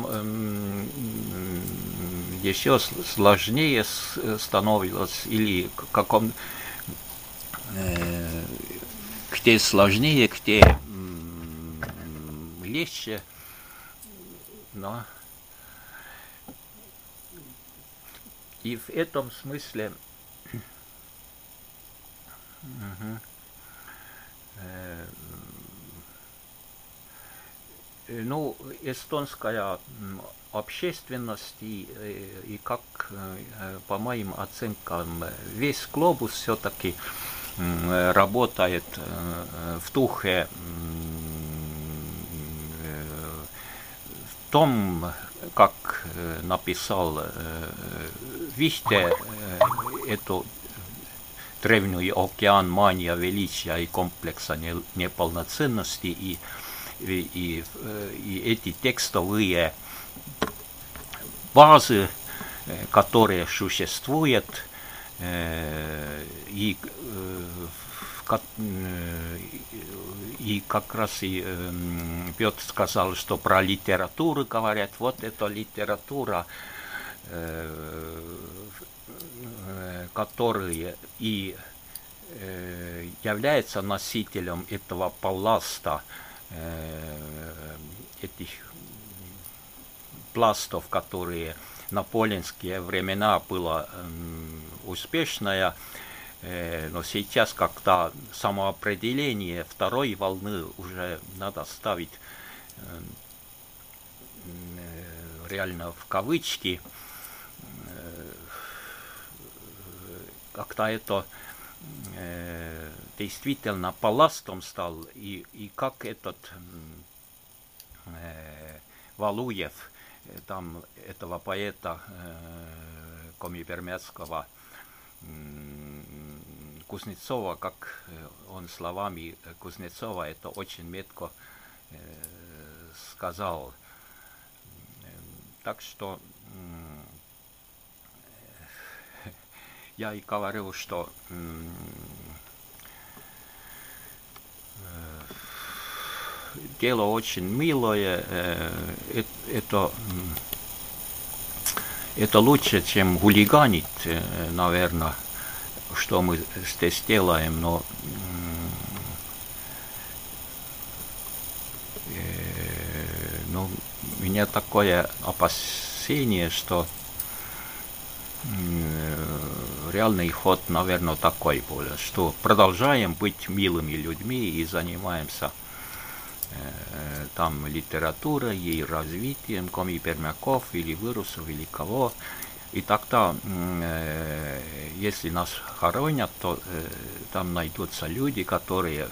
еще сложнее становилось, или каком где сложнее, где легче, но и в этом смысле ну, эстонская общественность и как, по моим оценкам, весь глобус все-таки работает в духе в том, как написал Вихте эту древнюю океан мания величия и комплекса неполноценности, и эти текстовые базы, которые существуют, и как раз и Петр сказал, что про литературу говорят, вот эта литература, которая и является носителем этого балласта, этих пластов, которые на полинские времена было успешное, но сейчас, когда самоопределение второй волны уже надо ставить реально в кавычки, когда это действительно балластом стал, и как этот Валуев, там этого поэта коми-пермяцкого Кузнецова, как он словами Кузнецова это очень метко сказал. Так что я и говорю, что дело очень милое, это лучше, чем хулиганить, наверное, что мы здесь делаем, но у меня такое опасение, что реальный ход, наверное, такой более, что продолжаем быть милыми людьми и занимаемся там литературой и развитием коми-пермяков или вирусов или кого. И тогда, если нас хоронят, то там найдутся люди, которые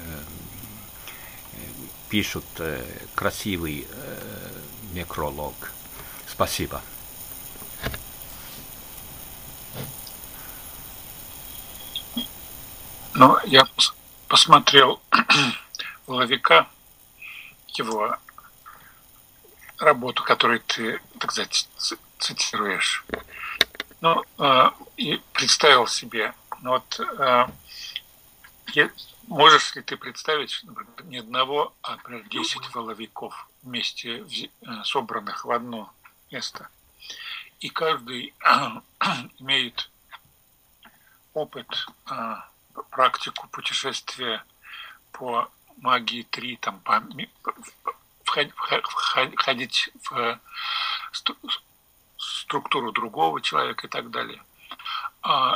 пишут красивый некролог. Спасибо. Ну, я посмотрел Ловика, его работу, которую ты, так сказать, цитируешь. Ну, и представил себе, ну, вот, можешь ли ты представить, например, не одного, а, например, 10 воловиков вместе собранных в одно место. И каждый имеет опыт, практику путешествия по магии 3, там, входить в структуру другого человека и так далее.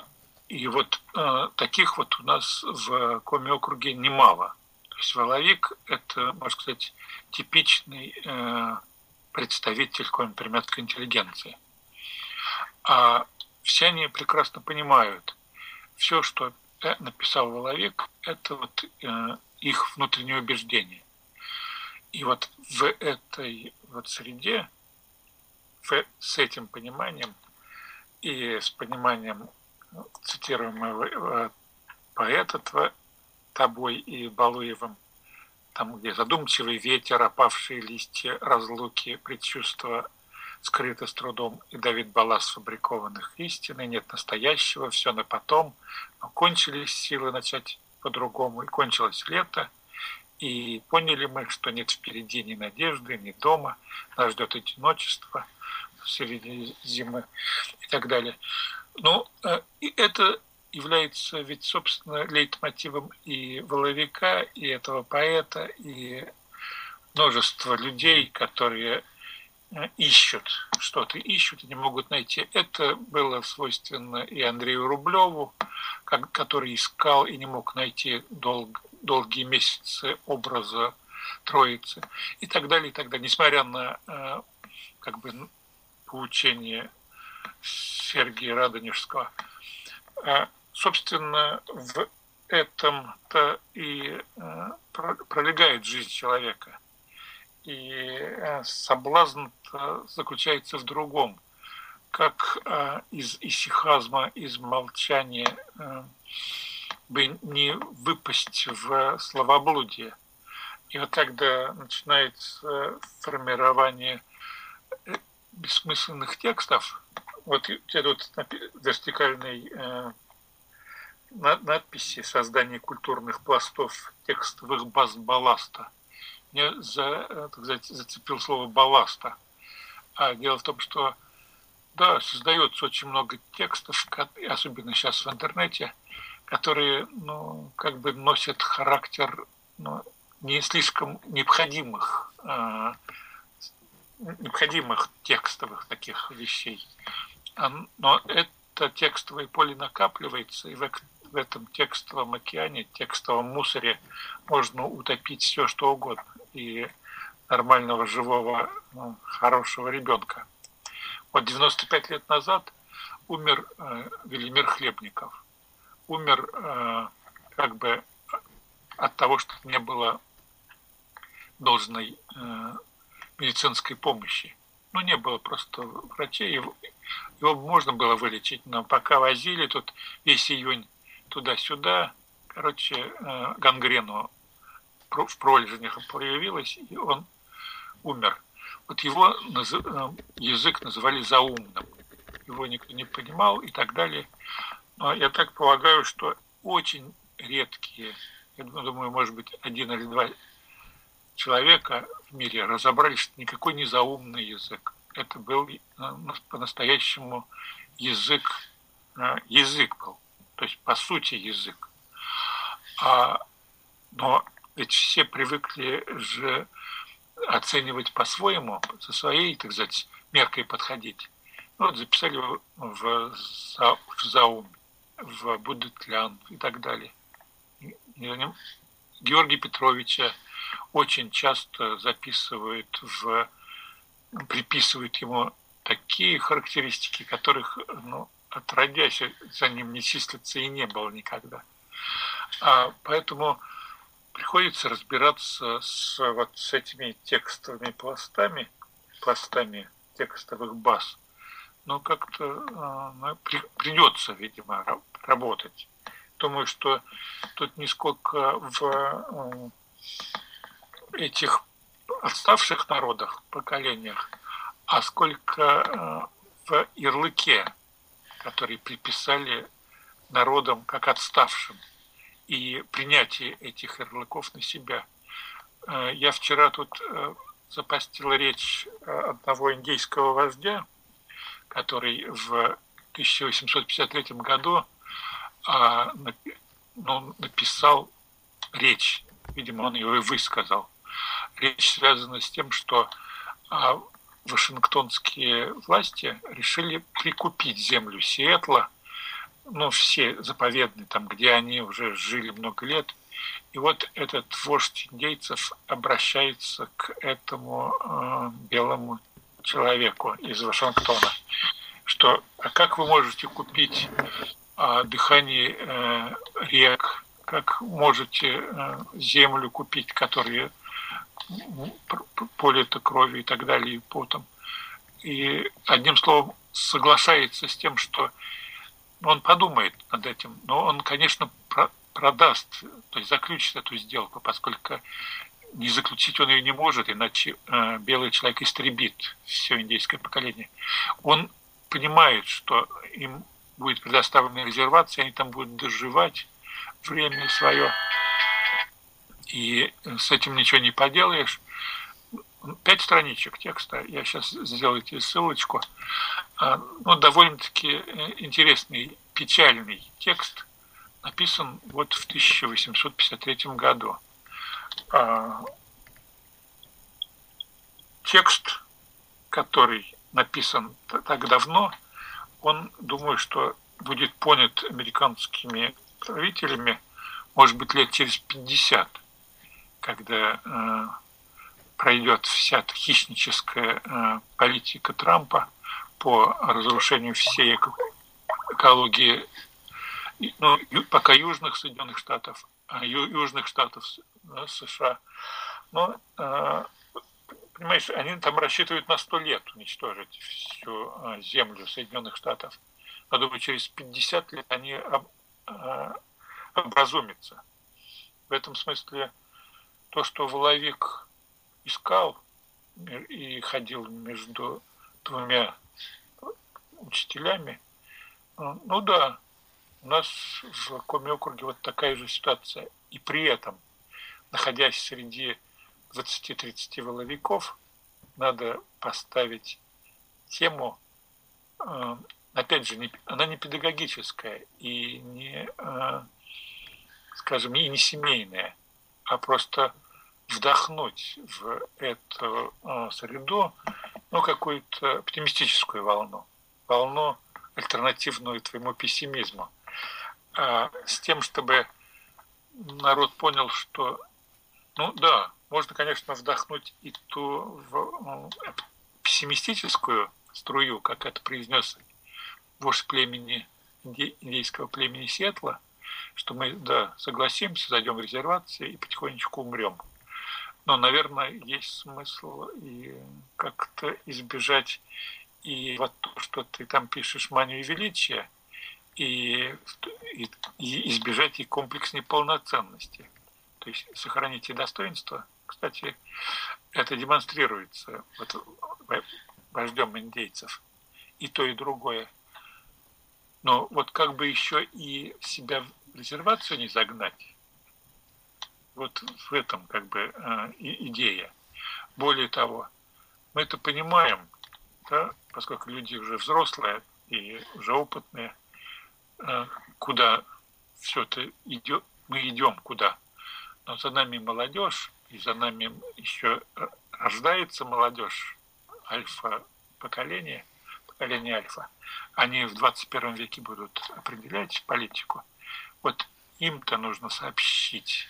И вот таких вот у нас в Коми-округе немало. То есть Воловик – это, можно сказать, типичный представитель коми-пермяцкой интеллигенции. А все они прекрасно понимают, все, что написал Воловик, это вот их внутреннее убеждение. И вот в этой вот среде, с этим пониманием и с пониманием цитируемого поэта тобой и Балуевым, там, где задумчивый ветер, опавшие листья, разлуки, предчувства скрыто с трудом, и Давид Балас фабрикованных истин, и нет настоящего, все на потом, но кончились силы начать по-другому, и кончилось лето, и поняли мы, что нет впереди ни надежды, ни дома, нас ждет одиночество в середине зимы и так далее. Ну, и это является ведь, собственно, лейтмотивом и Воловика, и этого поэта, и множество людей, которые ищут, что-то ищут и не могут найти. Это было свойственно и Андрею Рублеву, который искал и не мог найти долгие месяцы образа Троицы и так далее, и так далее. Несмотря на как бы поучение Сергия Радонежского. Собственно, в этом-то и пролегает жизнь человека. И соблазн заключается в другом. Как из исихазма, из молчания бы не выпасть в словоблудие. И вот когда начинается формирование бессмысленных текстов, вот тут вертикальной надписи «Создание культурных пластов текстовых баз балласта». Мне зацепил слово «балласта». А дело в том, что да, создается очень много текстов, особенно сейчас в интернете, которые, ну, как бы носят характер, ну, не слишком необходимых текстовых таких вещей. Но это текстовое поле накапливается, и в этом текстовом океане, текстовом мусоре можно утопить все, что угодно. И нормального, живого, хорошего ребенка. Вот 95 лет назад умер Велимир Хлебников. Умер как бы от того, что не было должной медицинской помощи. Ну, не было просто врачей. Его можно было вылечить, но пока возили, тут весь июнь туда-сюда, короче, гангрену в пролежнях появилась, и он умер. Вот его язык называли заумным. Его никто не понимал и так далее. Но я так полагаю, что очень редкие, я думаю, может быть, 1 или 2 человека в мире разобрались, что никакой не заумный язык. Это был по-настоящему язык был. То есть, по сути, язык. Но ведь все привыкли же оценивать по-своему, со своей, так сказать, меркой подходить. Ну, вот записали в заум, в Будетлян и так далее. Георгия Петровича очень часто приписывают ему такие характеристики, которых, отродясь, за ним не числится и не было никогда. Поэтому приходится разбираться с этими текстовыми пластами текстовых баз. Но как-то придется, видимо, работать. Думаю, что тут не сколько в этих отставших народах, поколениях, а сколько в ярлыке, который приписали народам как отставшим, и принятие этих ярлыков на себя. Я вчера тут запостил речь одного индейского вождя, который в 1853 году написал речь, видимо, он ее и высказал. Речь связана с тем, что вашингтонские власти решили прикупить землю Сиэтла ну, все заповедные, там, где они уже жили много лет. И вот этот вождь индейцев обращается к этому белому человеку из Вашингтона, что «А как вы можете купить дыхание рек, как можете землю купить, которые полита кровью и так далее, и потом». И одним словом соглашается с тем, что он подумает над этим, но он, конечно, продаст, то есть заключит эту сделку, поскольку не заключить он ее не может, иначе белый человек истребит все индейское поколение. Он понимает, что им будет предоставлена резервация, они там будут доживать время свое, и с этим ничего не поделаешь. 5 страничек текста, я сейчас сделаю тебе ссылочку. Ну, довольно-таки интересный, печальный текст, написан вот в 1853 году. Текст, который написан так давно, он, думаю, что будет понят американскими правителями, может быть, лет через 50, когда пройдет вся эта хищническая политика Трампа по разрушению всей экологии, ну, пока южных Соединенных Штатов, южных Штатов США. Но, понимаешь, они там рассчитывают на 100 лет уничтожить всю землю Соединенных Штатов. Я думаю, через 50 лет они образумятся. В этом смысле то, что Воловик искал и ходил между двумя учителями, ну да, у нас в Коми округе вот такая же ситуация. И при этом, находясь среди 20-30 воловиков, надо поставить тему, опять же, она не педагогическая и не, скажем, и не семейная, а просто вдохнуть в эту среду, ну, какую-то оптимистическую волну альтернативную твоему пессимизму, с тем, чтобы народ понял, что, ну да, можно, конечно, вдохнуть и ту пессимистическую струю, как это произнес вождь племени, индейского племени Сиэтла, что мы, да, согласимся, зайдем в резервации и потихонечку умрем. Но, наверное, есть смысл и как-то избежать и вот то, что ты там пишешь, манию величия, и избежать и комплекс неполноценности. То есть сохранить и достоинство. Кстати, это демонстрируется вот вождем индейцев. И то, и другое. Но вот как бы еще и себя в резервацию не загнать, вот в этом как бы идея. Более того, мы это понимаем, да, поскольку люди уже взрослые и уже опытные, куда все это идет, мы идем куда. Но за нами молодежь, и за нами еще рождается молодежь, альфа-поколение, поколение альфа. Они в 21 веке будут определять политику. Вот им-то нужно сообщить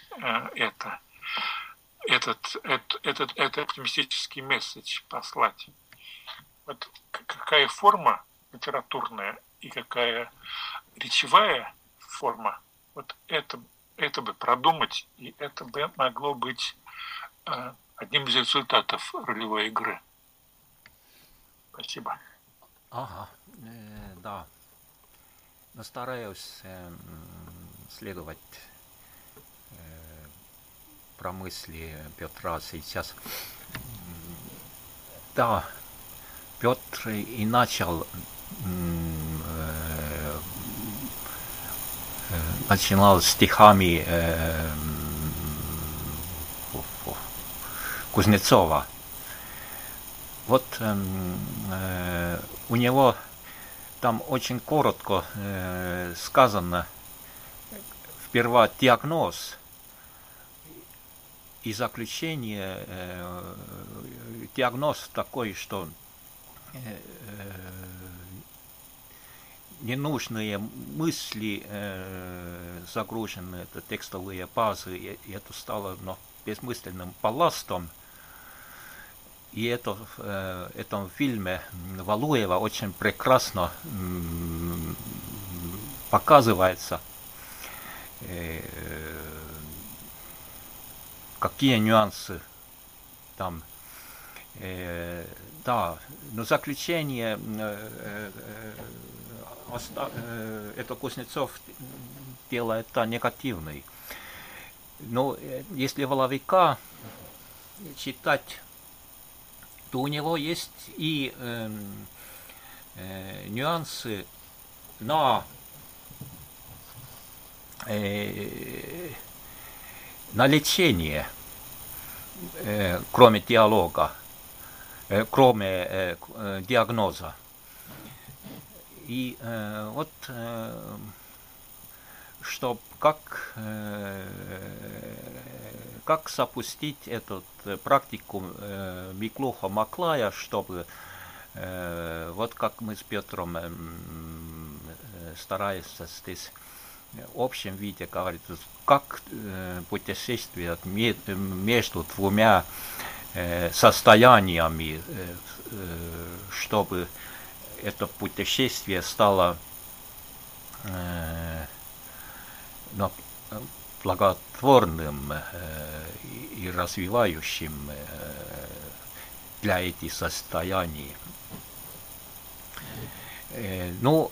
этот оптимистический месседж послать. Вот какая форма литературная и какая речевая форма, вот это бы продумать, и это бы могло быть одним из результатов ролевой игры. Спасибо. Ага, да. Но стараюсь следовать промысли Петра сейчас. Да, Петр и начал начинал стихами Кузнецова. Вот у него там очень коротко сказано сперва диагноз и заключение. Диагноз такой, что ненужные мысли загружены, это текстовые базы, и это стало бессмысленным балластом. И это в этом фильме Валуева очень прекрасно показывается, какие нюансы там. Да, но заключение это Кузнецов делает негативный. Но если Воловика читать, то у него есть и нюансы на лечение, кроме диалога, кроме диагноза. И вот что как запустить этот практикум Миклуха Маклая, чтобы вот как мы с Петром стараемся здесь в общем виде говорить, как путешествие между двумя состояниями, чтобы это путешествие стало благотворным и развивающим для этих состояний. Но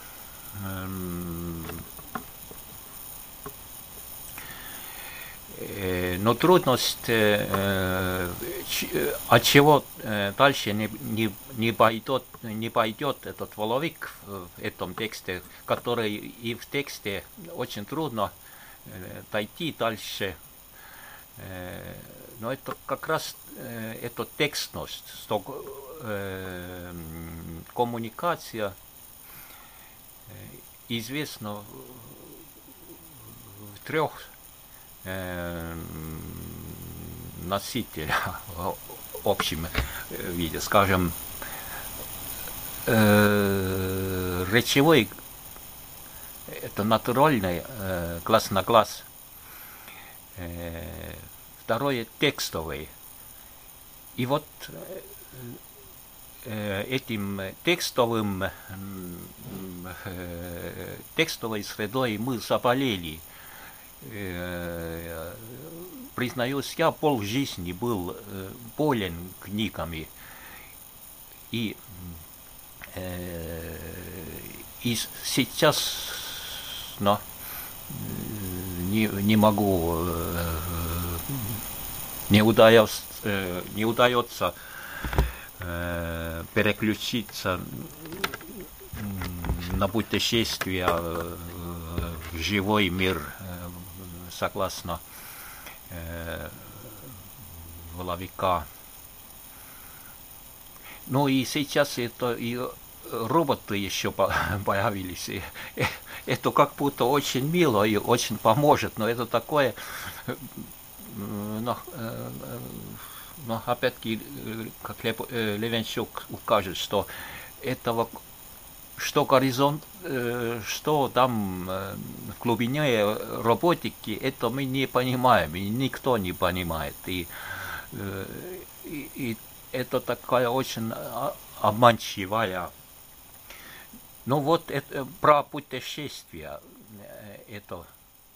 трудность, от чего дальше не пойдет этот Воловик в этом тексте, который и в тексте очень трудно дойти дальше. Но это как раз эта текстность, что коммуникация известна в трех носителя в общем виде, скажем, речевой, это натуральный, глаз на глаз, второе текстовый. И вот этим текстовой средой мы заболели. Признаюсь, я полжизни был болен книгами. И сейчас не могу, не удается переключиться на путешествие в живой мир, согласно Воловика. Ну и сейчас это и роботы еще появились. И это как будто очень мило и очень поможет, но это такое, но опять-таки, как Левенчук укажет, что этого, что горизонт, что там в глубине роботики, это мы не понимаем, и никто не понимает. И это такая очень обманчивая. Ну вот это, про путешествия, это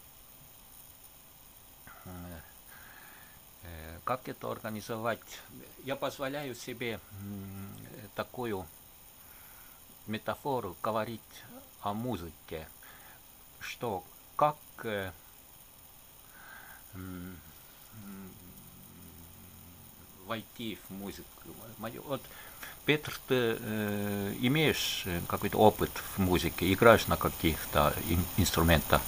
как это организовать? Я позволяю себе такую метафору говорить о музыке, что как войти в музыку. Вот, Петр, ты имеешь какой-то опыт в музыке, играешь на каких-то инструментах?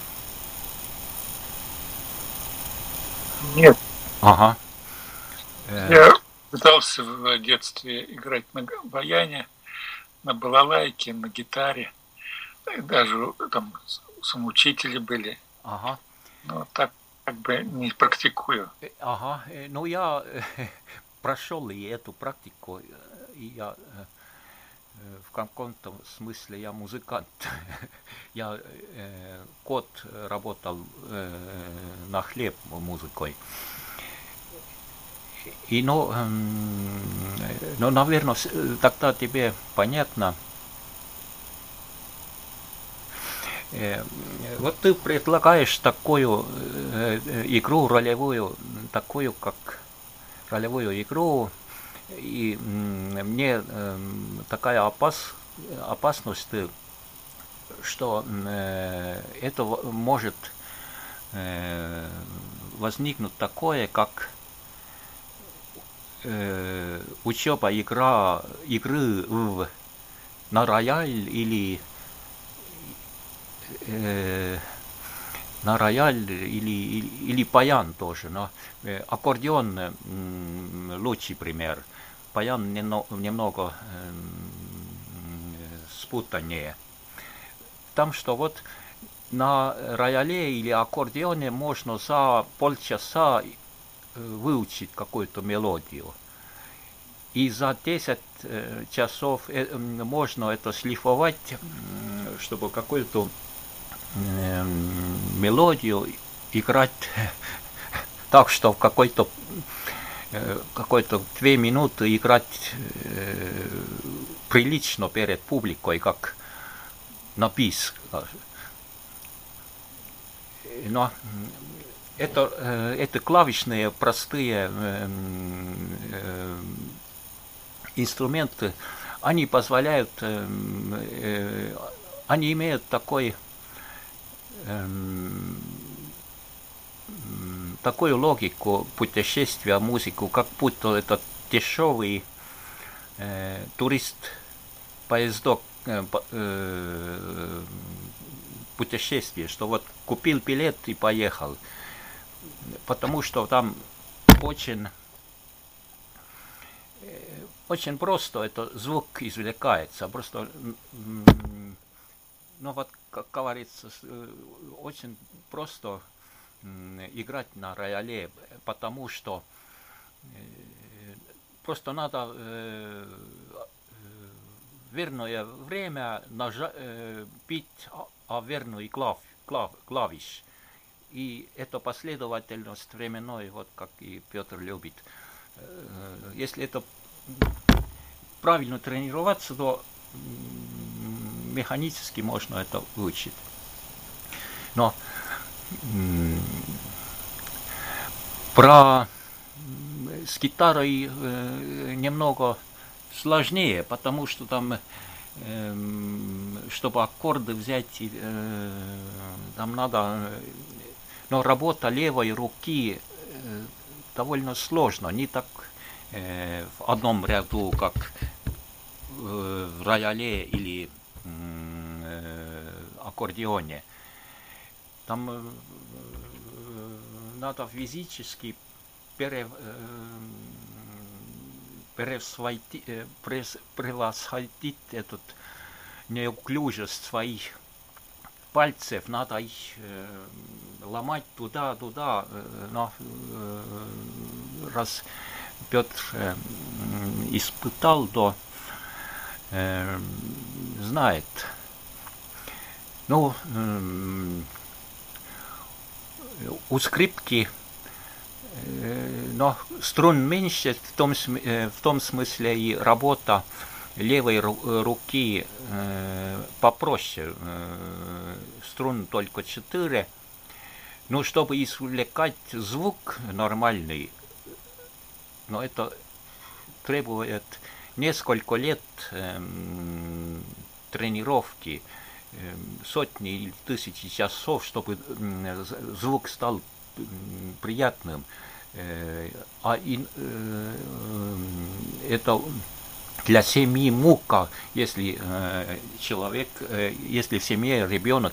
Нет. Ага. Я пытался в детстве играть на баяне, на балалайке, на гитаре. И даже там самоучители были. Ага. Но так как бы не практикую. Ага. Ну, я прошел и эту практику. И я в каком-то смысле я музыкант. Я год работал на хлеб музыкой. И, наверное, тогда тебе понятно. Вот ты предлагаешь такую игру ролевую, такую как ролевую игру, и мне такая опасность, что это может возникнуть такое, как учеба игры на рояль или баян тоже, но аккордеон лучший пример. Баян немного спутаннее. Там, что вот на рояле или аккордеоне можно за полчаса выучить какую-то мелодию. И за 10 часов можно это шлифовать, чтобы какую-то мелодию играть так, что в какой-то 2 минуты играть прилично перед публикой, как на бис. Но это клавишные простые инструменты, они позволяют, они имеют такую логику путешествия, музыку, как будто это дешевый турист поездок путешествие, что вот купил билет и поехал, потому что там очень просто это звук извлекается, просто, вот, как говорится, очень просто играть на рояле, потому что просто надо верное время бить верную клавиш. И это последовательность временной, вот как и Петр любит. Если это правильно тренироваться, то механически можно это выучить. Но с гитарой немного сложнее, потому что там, чтобы аккорды взять, там надо, но работа левой руки довольно сложно, не так в одном ряду, как в рояле или аккордеоне. Там надо физически превосходить этот неуклюжесть своих пальцев, надо их ломать туда. Но раз Петр испытал, то знает. У скрипки, но струн меньше, в том смысле и работа левой руки попроще. Струн только 4. Но чтобы извлекать звук нормальный, но это требует несколько лет тренировки, сотни или тысячи часов, чтобы звук стал приятным. Это для семьи мука, если в семье ребенок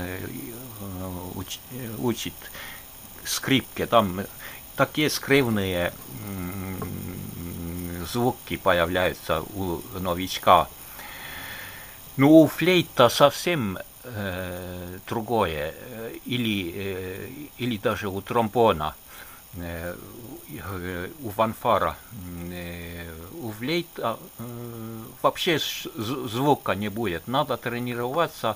учит скрипке, там такие скрывные звуки появляются у новичка. У флейта совсем другое, или даже у тромбона. у фанфара. У флейта вообще звука не будет. Надо тренироваться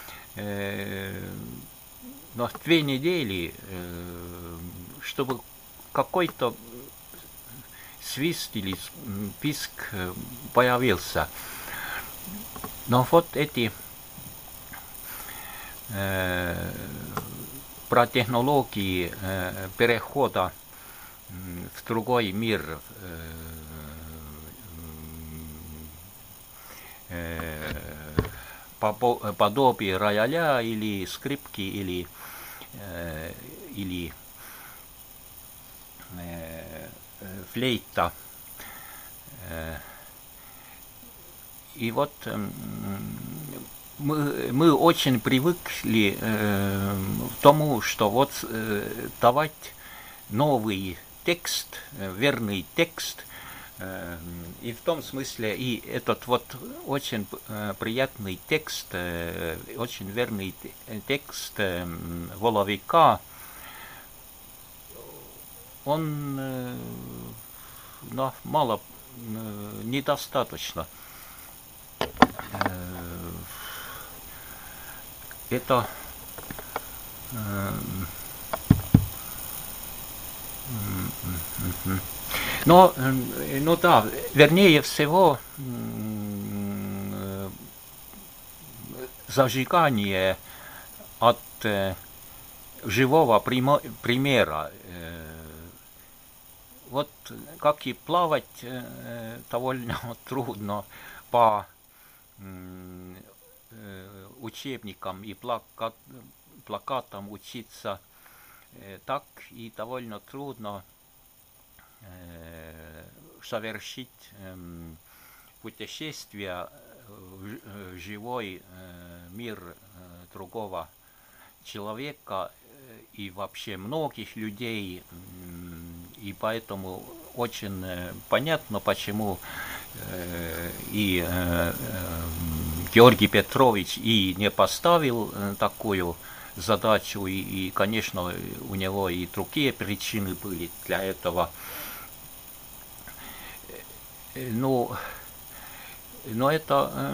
на 2 недели, чтобы какой-то свист или писк появился. Но вот эти про технологии перехода в другой мир, подобие рояля или скрипки или флейта. И вот мы очень привыкли к тому, что вот давать новый текст, верный текст, и в том смысле и этот вот очень приятный текст, очень верный текст Воловика, он мало, недостаточно. Это но да, вернее всего зажигание от живого примера. Вот как и плавать довольно трудно по учебникам и плакатам учиться, так и довольно трудно совершить путешествие в живой мир другого человека и вообще многих людей. И поэтому очень понятно, почему и Георгий Петрович и не поставил такую задачу, и, конечно, у него и другие причины были для этого. Но это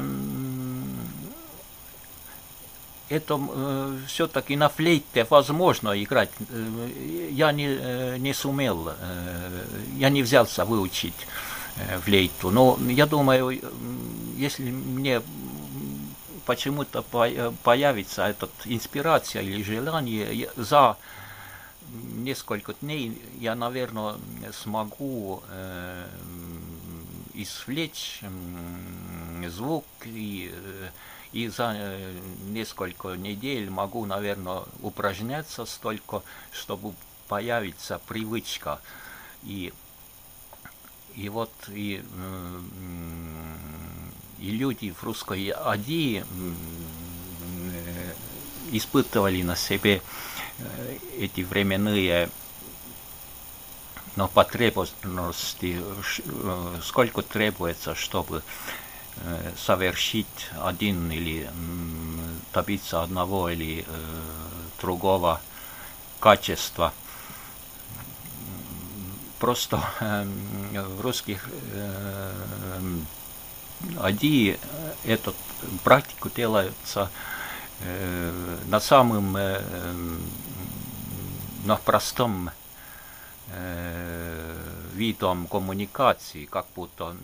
все-таки на флейте возможно играть. Я не сумел, я не взялся выучить флейту. Но я думаю, если мне почему-то появится эта инспирация или желание, за несколько дней я, наверное, смогу извлечь звук, и за несколько недель могу, наверное, упражняться столько, чтобы появится привычка. И вот и люди в русской Адии испытывали на себе эти временные потребности, сколько требуется, чтобы совершить один или добиться одного или другого качества. Просто в русских Адии эту практику делается на самом на простом видом коммуникации, как будто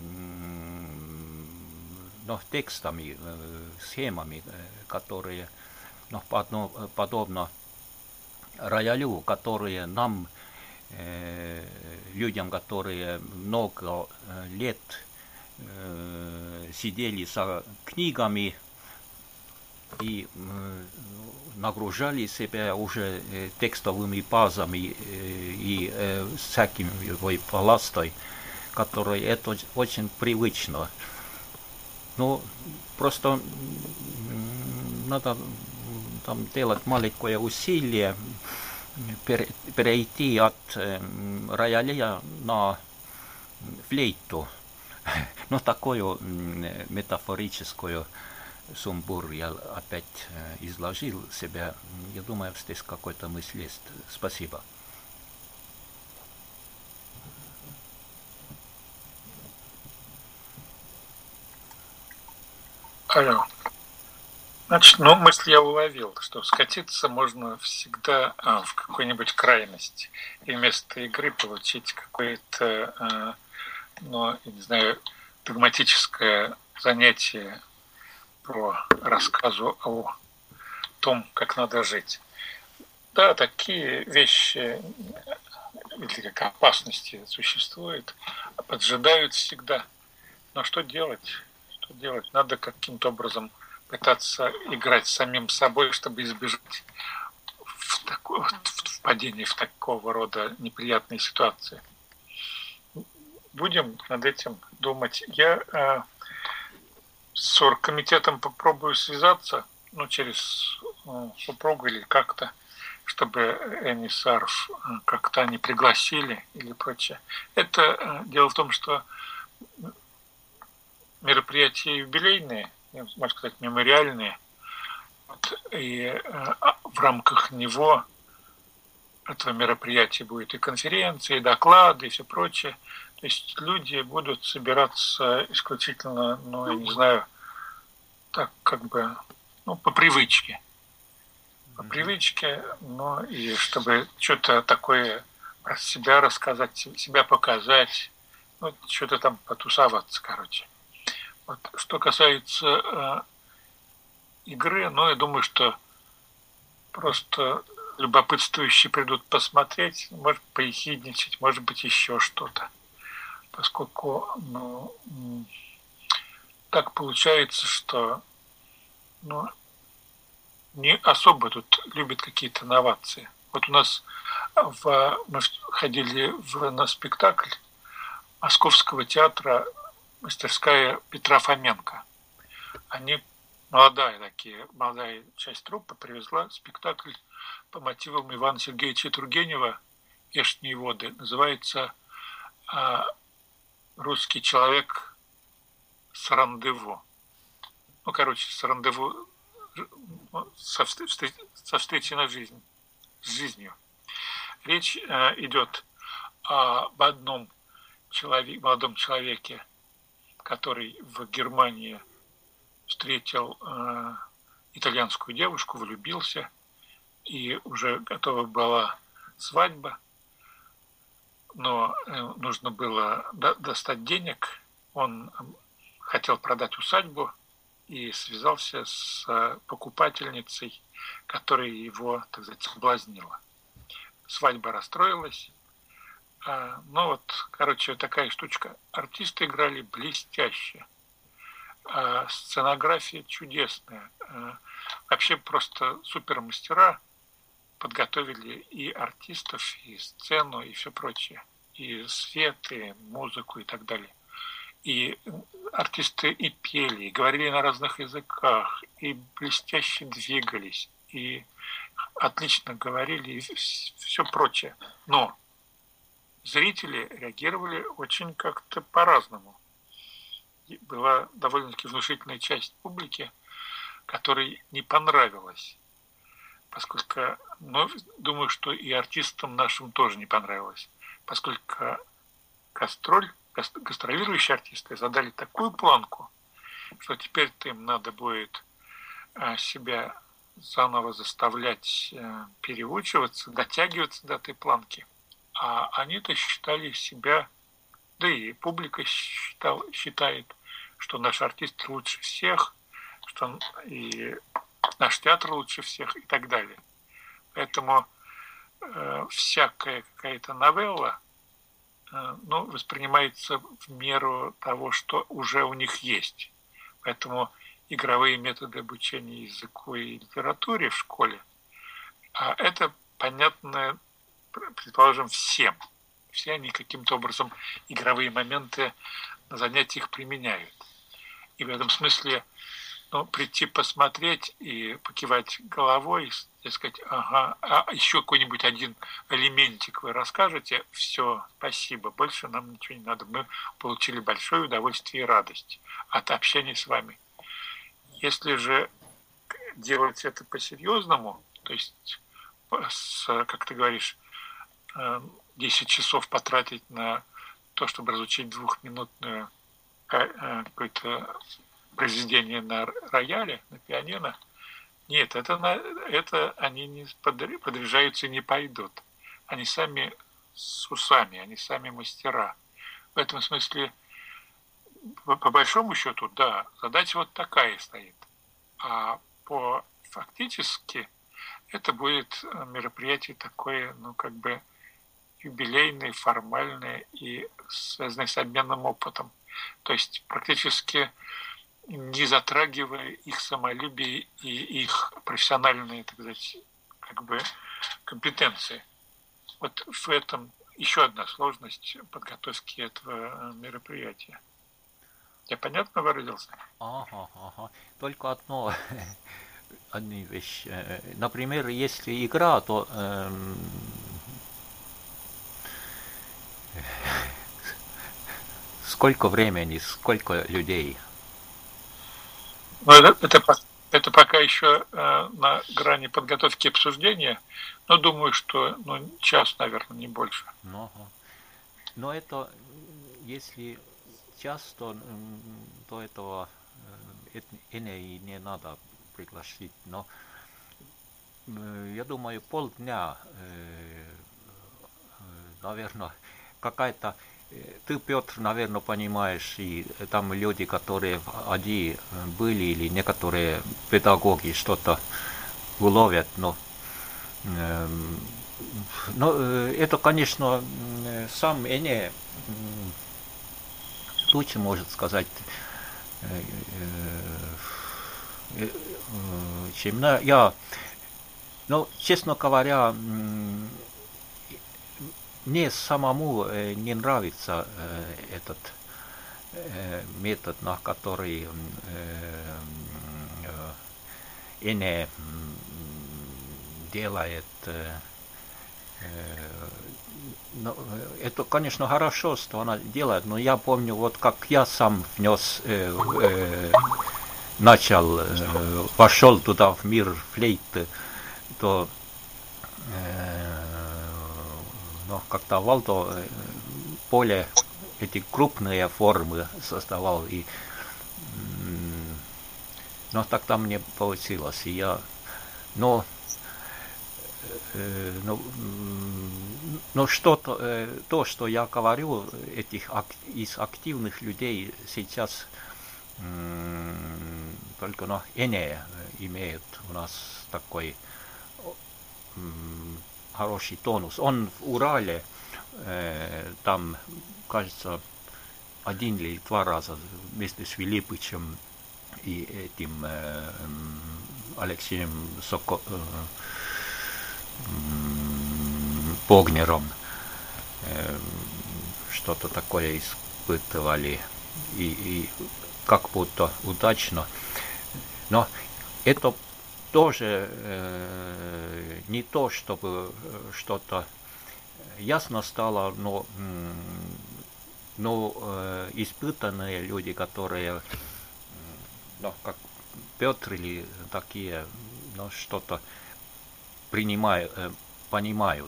текстами, схемами, которые подобно роялю, которые нам, людям, которые много лет сидели за книгами и нагружали себя уже текстовыми базами и всякими балластой, которой это очень привычно. Ну, просто надо там делать маленькое усилие, перейти от рояля на флейту. Но такую метафорическую сумбур я опять изложил себя. Я думаю, здесь какой-то мысль есть. Спасибо. Алло. Значит, ну, мысль я уловил, что скатиться можно всегда в какой-нибудь крайность. И вместо игры получить какое-то, ну, я не знаю, догматическое занятие по рассказу о том, как надо жить. Да, такие вещи или как опасности существуют, поджидают всегда. Но что делать? Что делать? Надо каким-то образом пытаться играть с самим собой, чтобы избежать впадения в такого рода неприятные ситуации. Будем над этим думать. Я с оргкомитетом попробую связаться, ну, через супругу или как-то, чтобы эмиссаров как-то они пригласили или прочее. Это дело в том, что мероприятия юбилейные, можно сказать, мемориальные, и в рамках него этого мероприятия будет и конференции, и доклады, и все прочее. То есть люди будут собираться исключительно, ну, я не знаю, так как бы, ну, по привычке. По привычке, ну, и чтобы что-то такое про себя рассказать, себя показать, ну, что-то там потусоваться, короче. Вот. Что касается игры, ну, я думаю, что просто любопытствующие придут посмотреть, может, поехидничать, может быть, еще что-то. Поскольку, ну, так получается, что, ну, не особо тут любят какие-то новации. Вот у нас мы ходили на спектакль Московского театра «Мастерская Петра Фоменко». Они молодая часть труппы привезла спектакль по мотивам Ивана Сергеевича Тургенева «Вешние воды». Называется «Русский человек с рандеву». Ну, короче, с рандеву, со встречи на жизнь, с жизнью. Речь идет об одном молодом человеке, который в Германии встретил итальянскую девушку, влюбился, и уже готова была свадьба, но нужно было достать денег. Он хотел продать усадьбу и связался с покупательницей, которая его, так сказать, соблазнила. Свадьба расстроилась. Ну вот, короче, такая штучка. Артисты играли блестяще. Сценография чудесная. Вообще просто супермастера подготовили и артистов, и сцену, и все прочее. И свет, и музыку, и так далее. И артисты и пели, и говорили на разных языках, и блестяще двигались, и отлично говорили, и все прочее. Но зрители реагировали очень как-то по-разному. Была довольно-таки внушительная часть публики, которой не понравилось. Поскольку, ну, думаю, что и артистам нашим тоже не понравилось. Поскольку гастролирующие артисты задали такую планку, что теперь-то им надо будет себя заново заставлять переучиваться, дотягиваться до этой планки. А они-то считали себя, да и публика считает, что наш артист лучше всех, что и наш театр лучше всех и так далее. Поэтому всякая какая-то новелла, ну, воспринимается в меру того, что уже у них есть. Поэтому игровые методы обучения языку и литературе в школе, это понятно, предположим, всем. Все они каким-то образом игровые моменты на занятиях применяют. И в этом смысле, ну, прийти посмотреть и покивать головой, и сказать, ага, а еще какой-нибудь один элементик вы расскажете, все, спасибо, больше нам ничего не надо. Мы получили большое удовольствие и радость от общения с вами. Если же делать это по-серьезному, то есть, как ты говоришь, 10 часов потратить на то, чтобы разучить двухминутную какую-то произведение на рояле, на пианино. Нет, это они не подряжаются и не пойдут. Они сами с усами, они сами мастера. В этом смысле, по большому счету, да, задача вот такая стоит. А фактически это будет мероприятие такое, ну, как бы юбилейное, формальное и связанное с обменным опытом. То есть практически не затрагивая их самолюбие и их профессиональные, так сказать, как бы компетенции. Вот в этом еще одна сложность подготовки этого мероприятия. Я понятно выразился? Ага, ага. Только одна вещь. Например, если игра, то сколько времени, сколько людей? Ну, это пока еще на грани подготовки и обсуждения, но думаю, что час, наверное, не больше. Но это, если час, то этого и не надо пригласить. Но я думаю, полдня, наверное, какая-то... Ты, Петр, наверное, понимаешь, и там люди, которые в АДИ были, или некоторые педагоги что-то уловят, но это, конечно, сам Эне лучше может сказать, чем я. Но, честно говоря, мне самому не нравится этот метод, на который Эне делает. Это, конечно, хорошо, что она делает, но я помню, вот как я сам внес, вошел туда в мир флейты, то как-то Валто более эти крупные формы создавал, и тогда мне получилось, и я, но что-то, то, что я говорю, из активных людей сейчас только Эне имеет у нас такой хороший тонус. Он в Урале, там, кажется, 1 или 2 раза вместе с Филиппычем и этим Алексеем Погнером что-то такое испытывали, и как будто удачно. Но это тоже не то, чтобы что-то ясно стало, но испытанные люди, которые, как Петр или такие, что-то понимают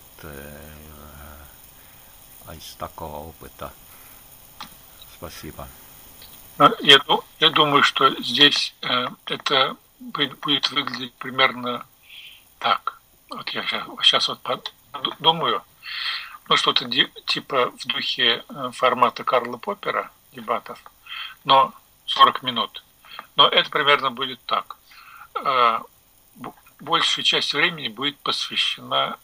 из такого опыта. Спасибо. Я думаю, что здесь это будет выглядеть примерно так. Вот я сейчас вот думаю, что-то типа в духе формата Карла Поппера, дебатов, но 40 минут. Но это примерно будет так. Большая часть времени будет посвящена,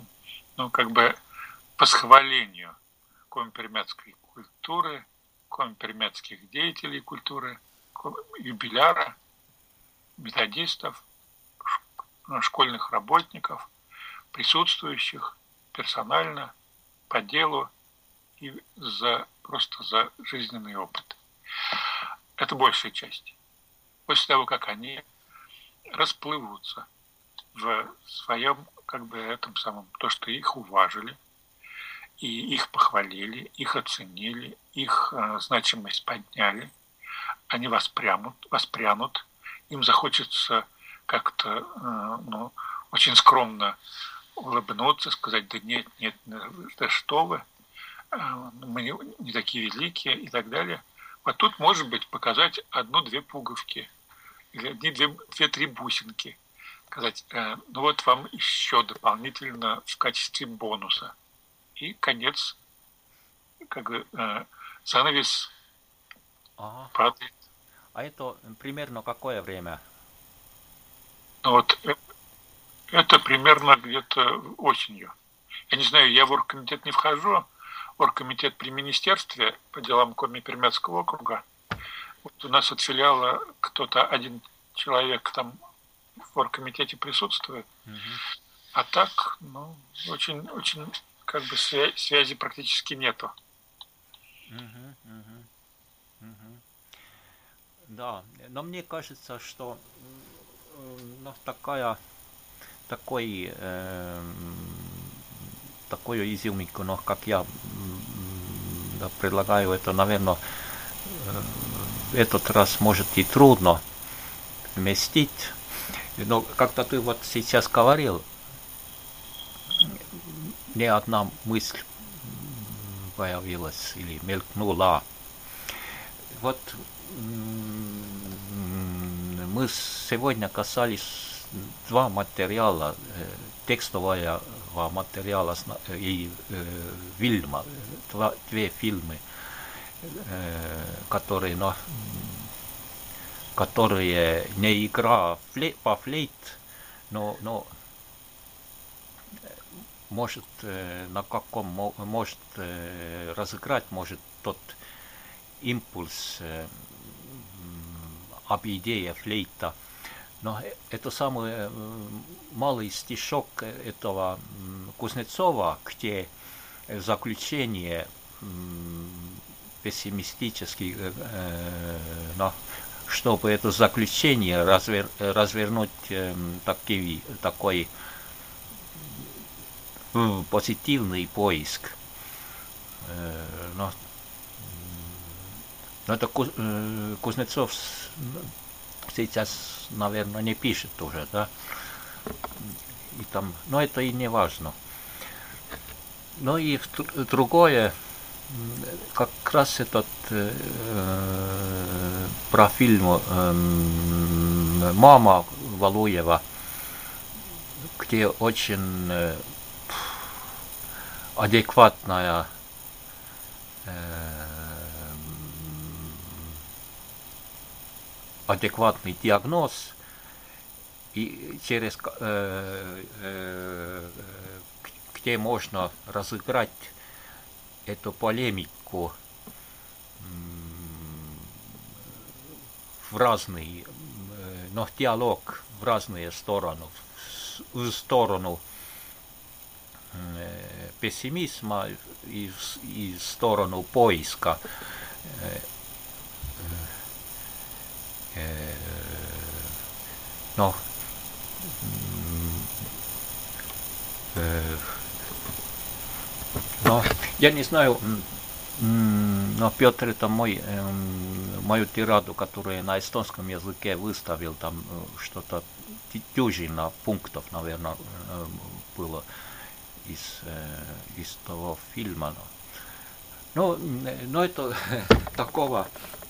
восхвалению коми-пермяцкой культуры, коми-пермяцких деятелей культуры, юбиляра, методистов, школьных работников, присутствующих персонально, по делу и просто за жизненный опыт. Это большая часть. После того, как они расплывутся в своем, этом самом, то, что их уважили, и их похвалили, их оценили, их значимость подняли, они воспрянут, им захочется как-то, очень скромно улыбнуться, сказать: да нет, да что вы, мы не такие великие и так далее. Вот тут, может быть, показать одну-две пуговки или две-три бусинки. Сказать, ну вот вам еще дополнительно в качестве бонуса. И конец, как бы, занавес падает. А это примерно какое время? Ну вот это примерно где-то осенью. Я не знаю, я в оргкомитет не вхожу. Оргкомитет при министерстве по делам Коми-Пермяцкого округа. Вот у нас от филиала кто-то один человек там в оргкомитете присутствует. А так, ну, очень как бы связи практически нету. Да, но мне кажется, что ну, такую изюминку, но как я предлагаю, это, наверное, этот раз может и трудно вместить. Но как-то ты вот сейчас говорил, мне одна мысль появилась или мелькнула. Вот мы сегодня касались два материала, текстового материала и фильма, две фильмы, которые не игра по флейт, но может на каком может разыграть может тот импульс об идее флейта. Но это самый малый стишок этого Кузнецова, где заключение пессимистический, но чтобы это заключение развернуть такой позитивный поиск. Но это Кузнецов сейчас, наверное, не пишет уже, да? И там, но это и не важно. Ну и другое, как раз этот про фильм «Мама» Валуева, где очень адекватная адекватный диагноз, и через где можно разыграть эту полемику в разные, но диалог в разные стороны, в сторону пессимизма и в сторону поиска. Но я не знаю, но Петр это мою тираду, которую я на эстонском языке выставил, там что-то дюжина пунктов, наверное, было из того фильма. Но это такого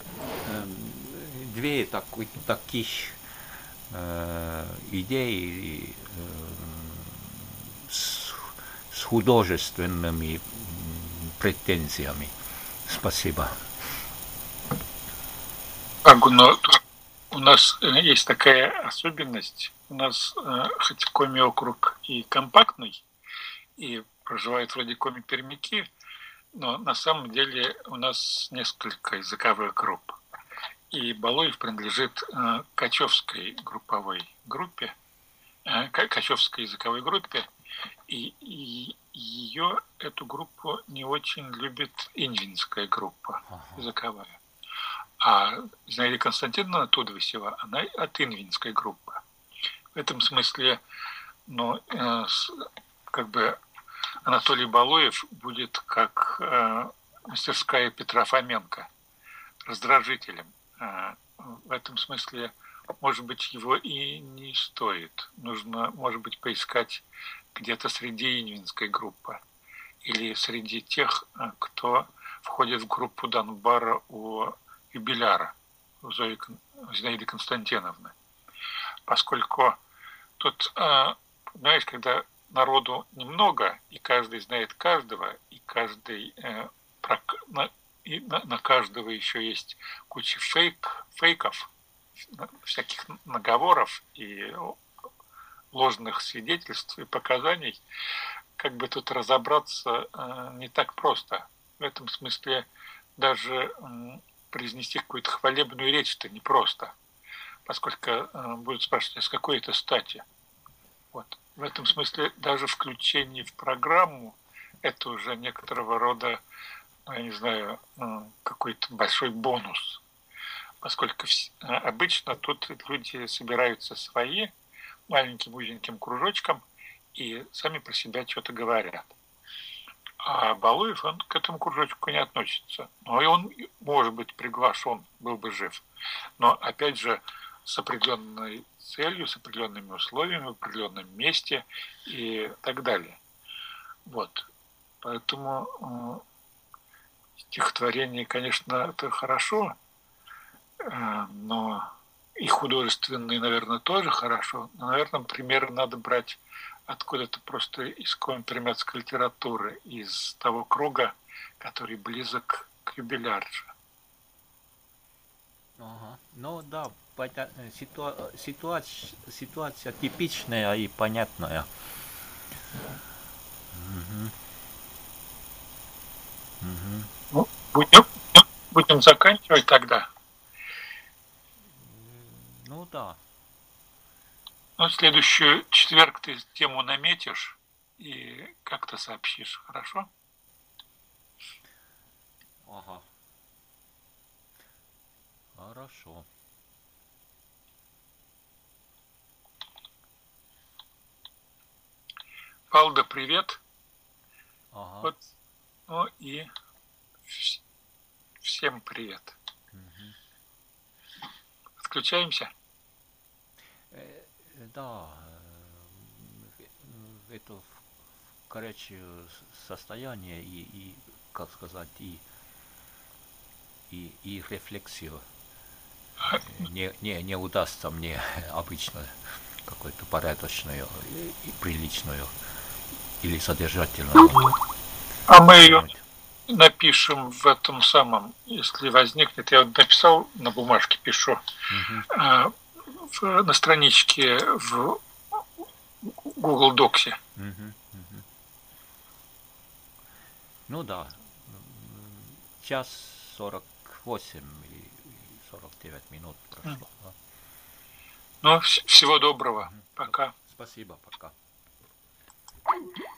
две таких идей с художественными претензиями. Спасибо. Но у нас есть такая особенность. У нас хоть коми-округ и компактный, и проживают вроде коми-пермяки, но на самом деле у нас несколько языковых групп. И Балуев принадлежит качевской групповой группе, качевской языковой группе, и ее, эту группу, не очень любит инвинская группа языковая. А Зинаида Константиновна Тудвасева, она от инвинской группы. В этом смысле, как бы Анатолий Балуев будет как мастерская Петра Фоменко, раздражителем. В этом смысле, может быть, его и не стоит. Нужно, может быть, поискать где-то среди инвинской группы или среди тех, кто входит в группу Донбара у юбиляра Зинаиды Константиновны. Поскольку тут, знаешь, когда народу немного, и каждый знает каждого, и каждый на каждого еще есть куча фейков, всяких наговоров и ложных свидетельств и показаний, как бы тут разобраться не так просто. В этом смысле даже произнести какую-то хвалебную речь-то непросто, поскольку будут спрашивать, а с какой это стати? Вот. В этом смысле даже включение в программу это уже некоторого рода, я не знаю, какой-то большой бонус, поскольку обычно тут люди собираются свои маленьким узеньким кружочком и сами про себя что-то говорят. А Балуев, он к этому кружочку не относится. Но и он, может быть, приглашен, был бы жив. Но, опять же, с определенной целью, с определенными условиями, в определенном месте и так далее. Вот. Поэтому стихотворение, конечно, это хорошо, но и художественные, наверное, тоже хорошо. Но, наверное, примеры надо брать откуда-то просто из какой-нибудь литературы, из того круга, который близок к юбилярже. Ага. Ну да, ситуация типичная и понятная. Угу. Угу. Ну, будем заканчивать тогда. Ну да. Ну, в следующую четверг ты тему наметишь и как-то сообщишь, хорошо? Ага. Хорошо. Палда, привет. Ага. Вот, ну и всем привет. Угу. Отключаемся? Да. Это в горячее состояние и как сказать, и рефлексию. Не удастся мне обычно какую-то порядочную и приличную или содержательную. А мы ее напишем в этом самом, если возникнет, я вот написал, на бумажке пишу, на страничке в Google Доксе. Ну да, 1:48 и 49 минут прошло. Да? Ну, всего доброго. Пока. Спасибо, пока.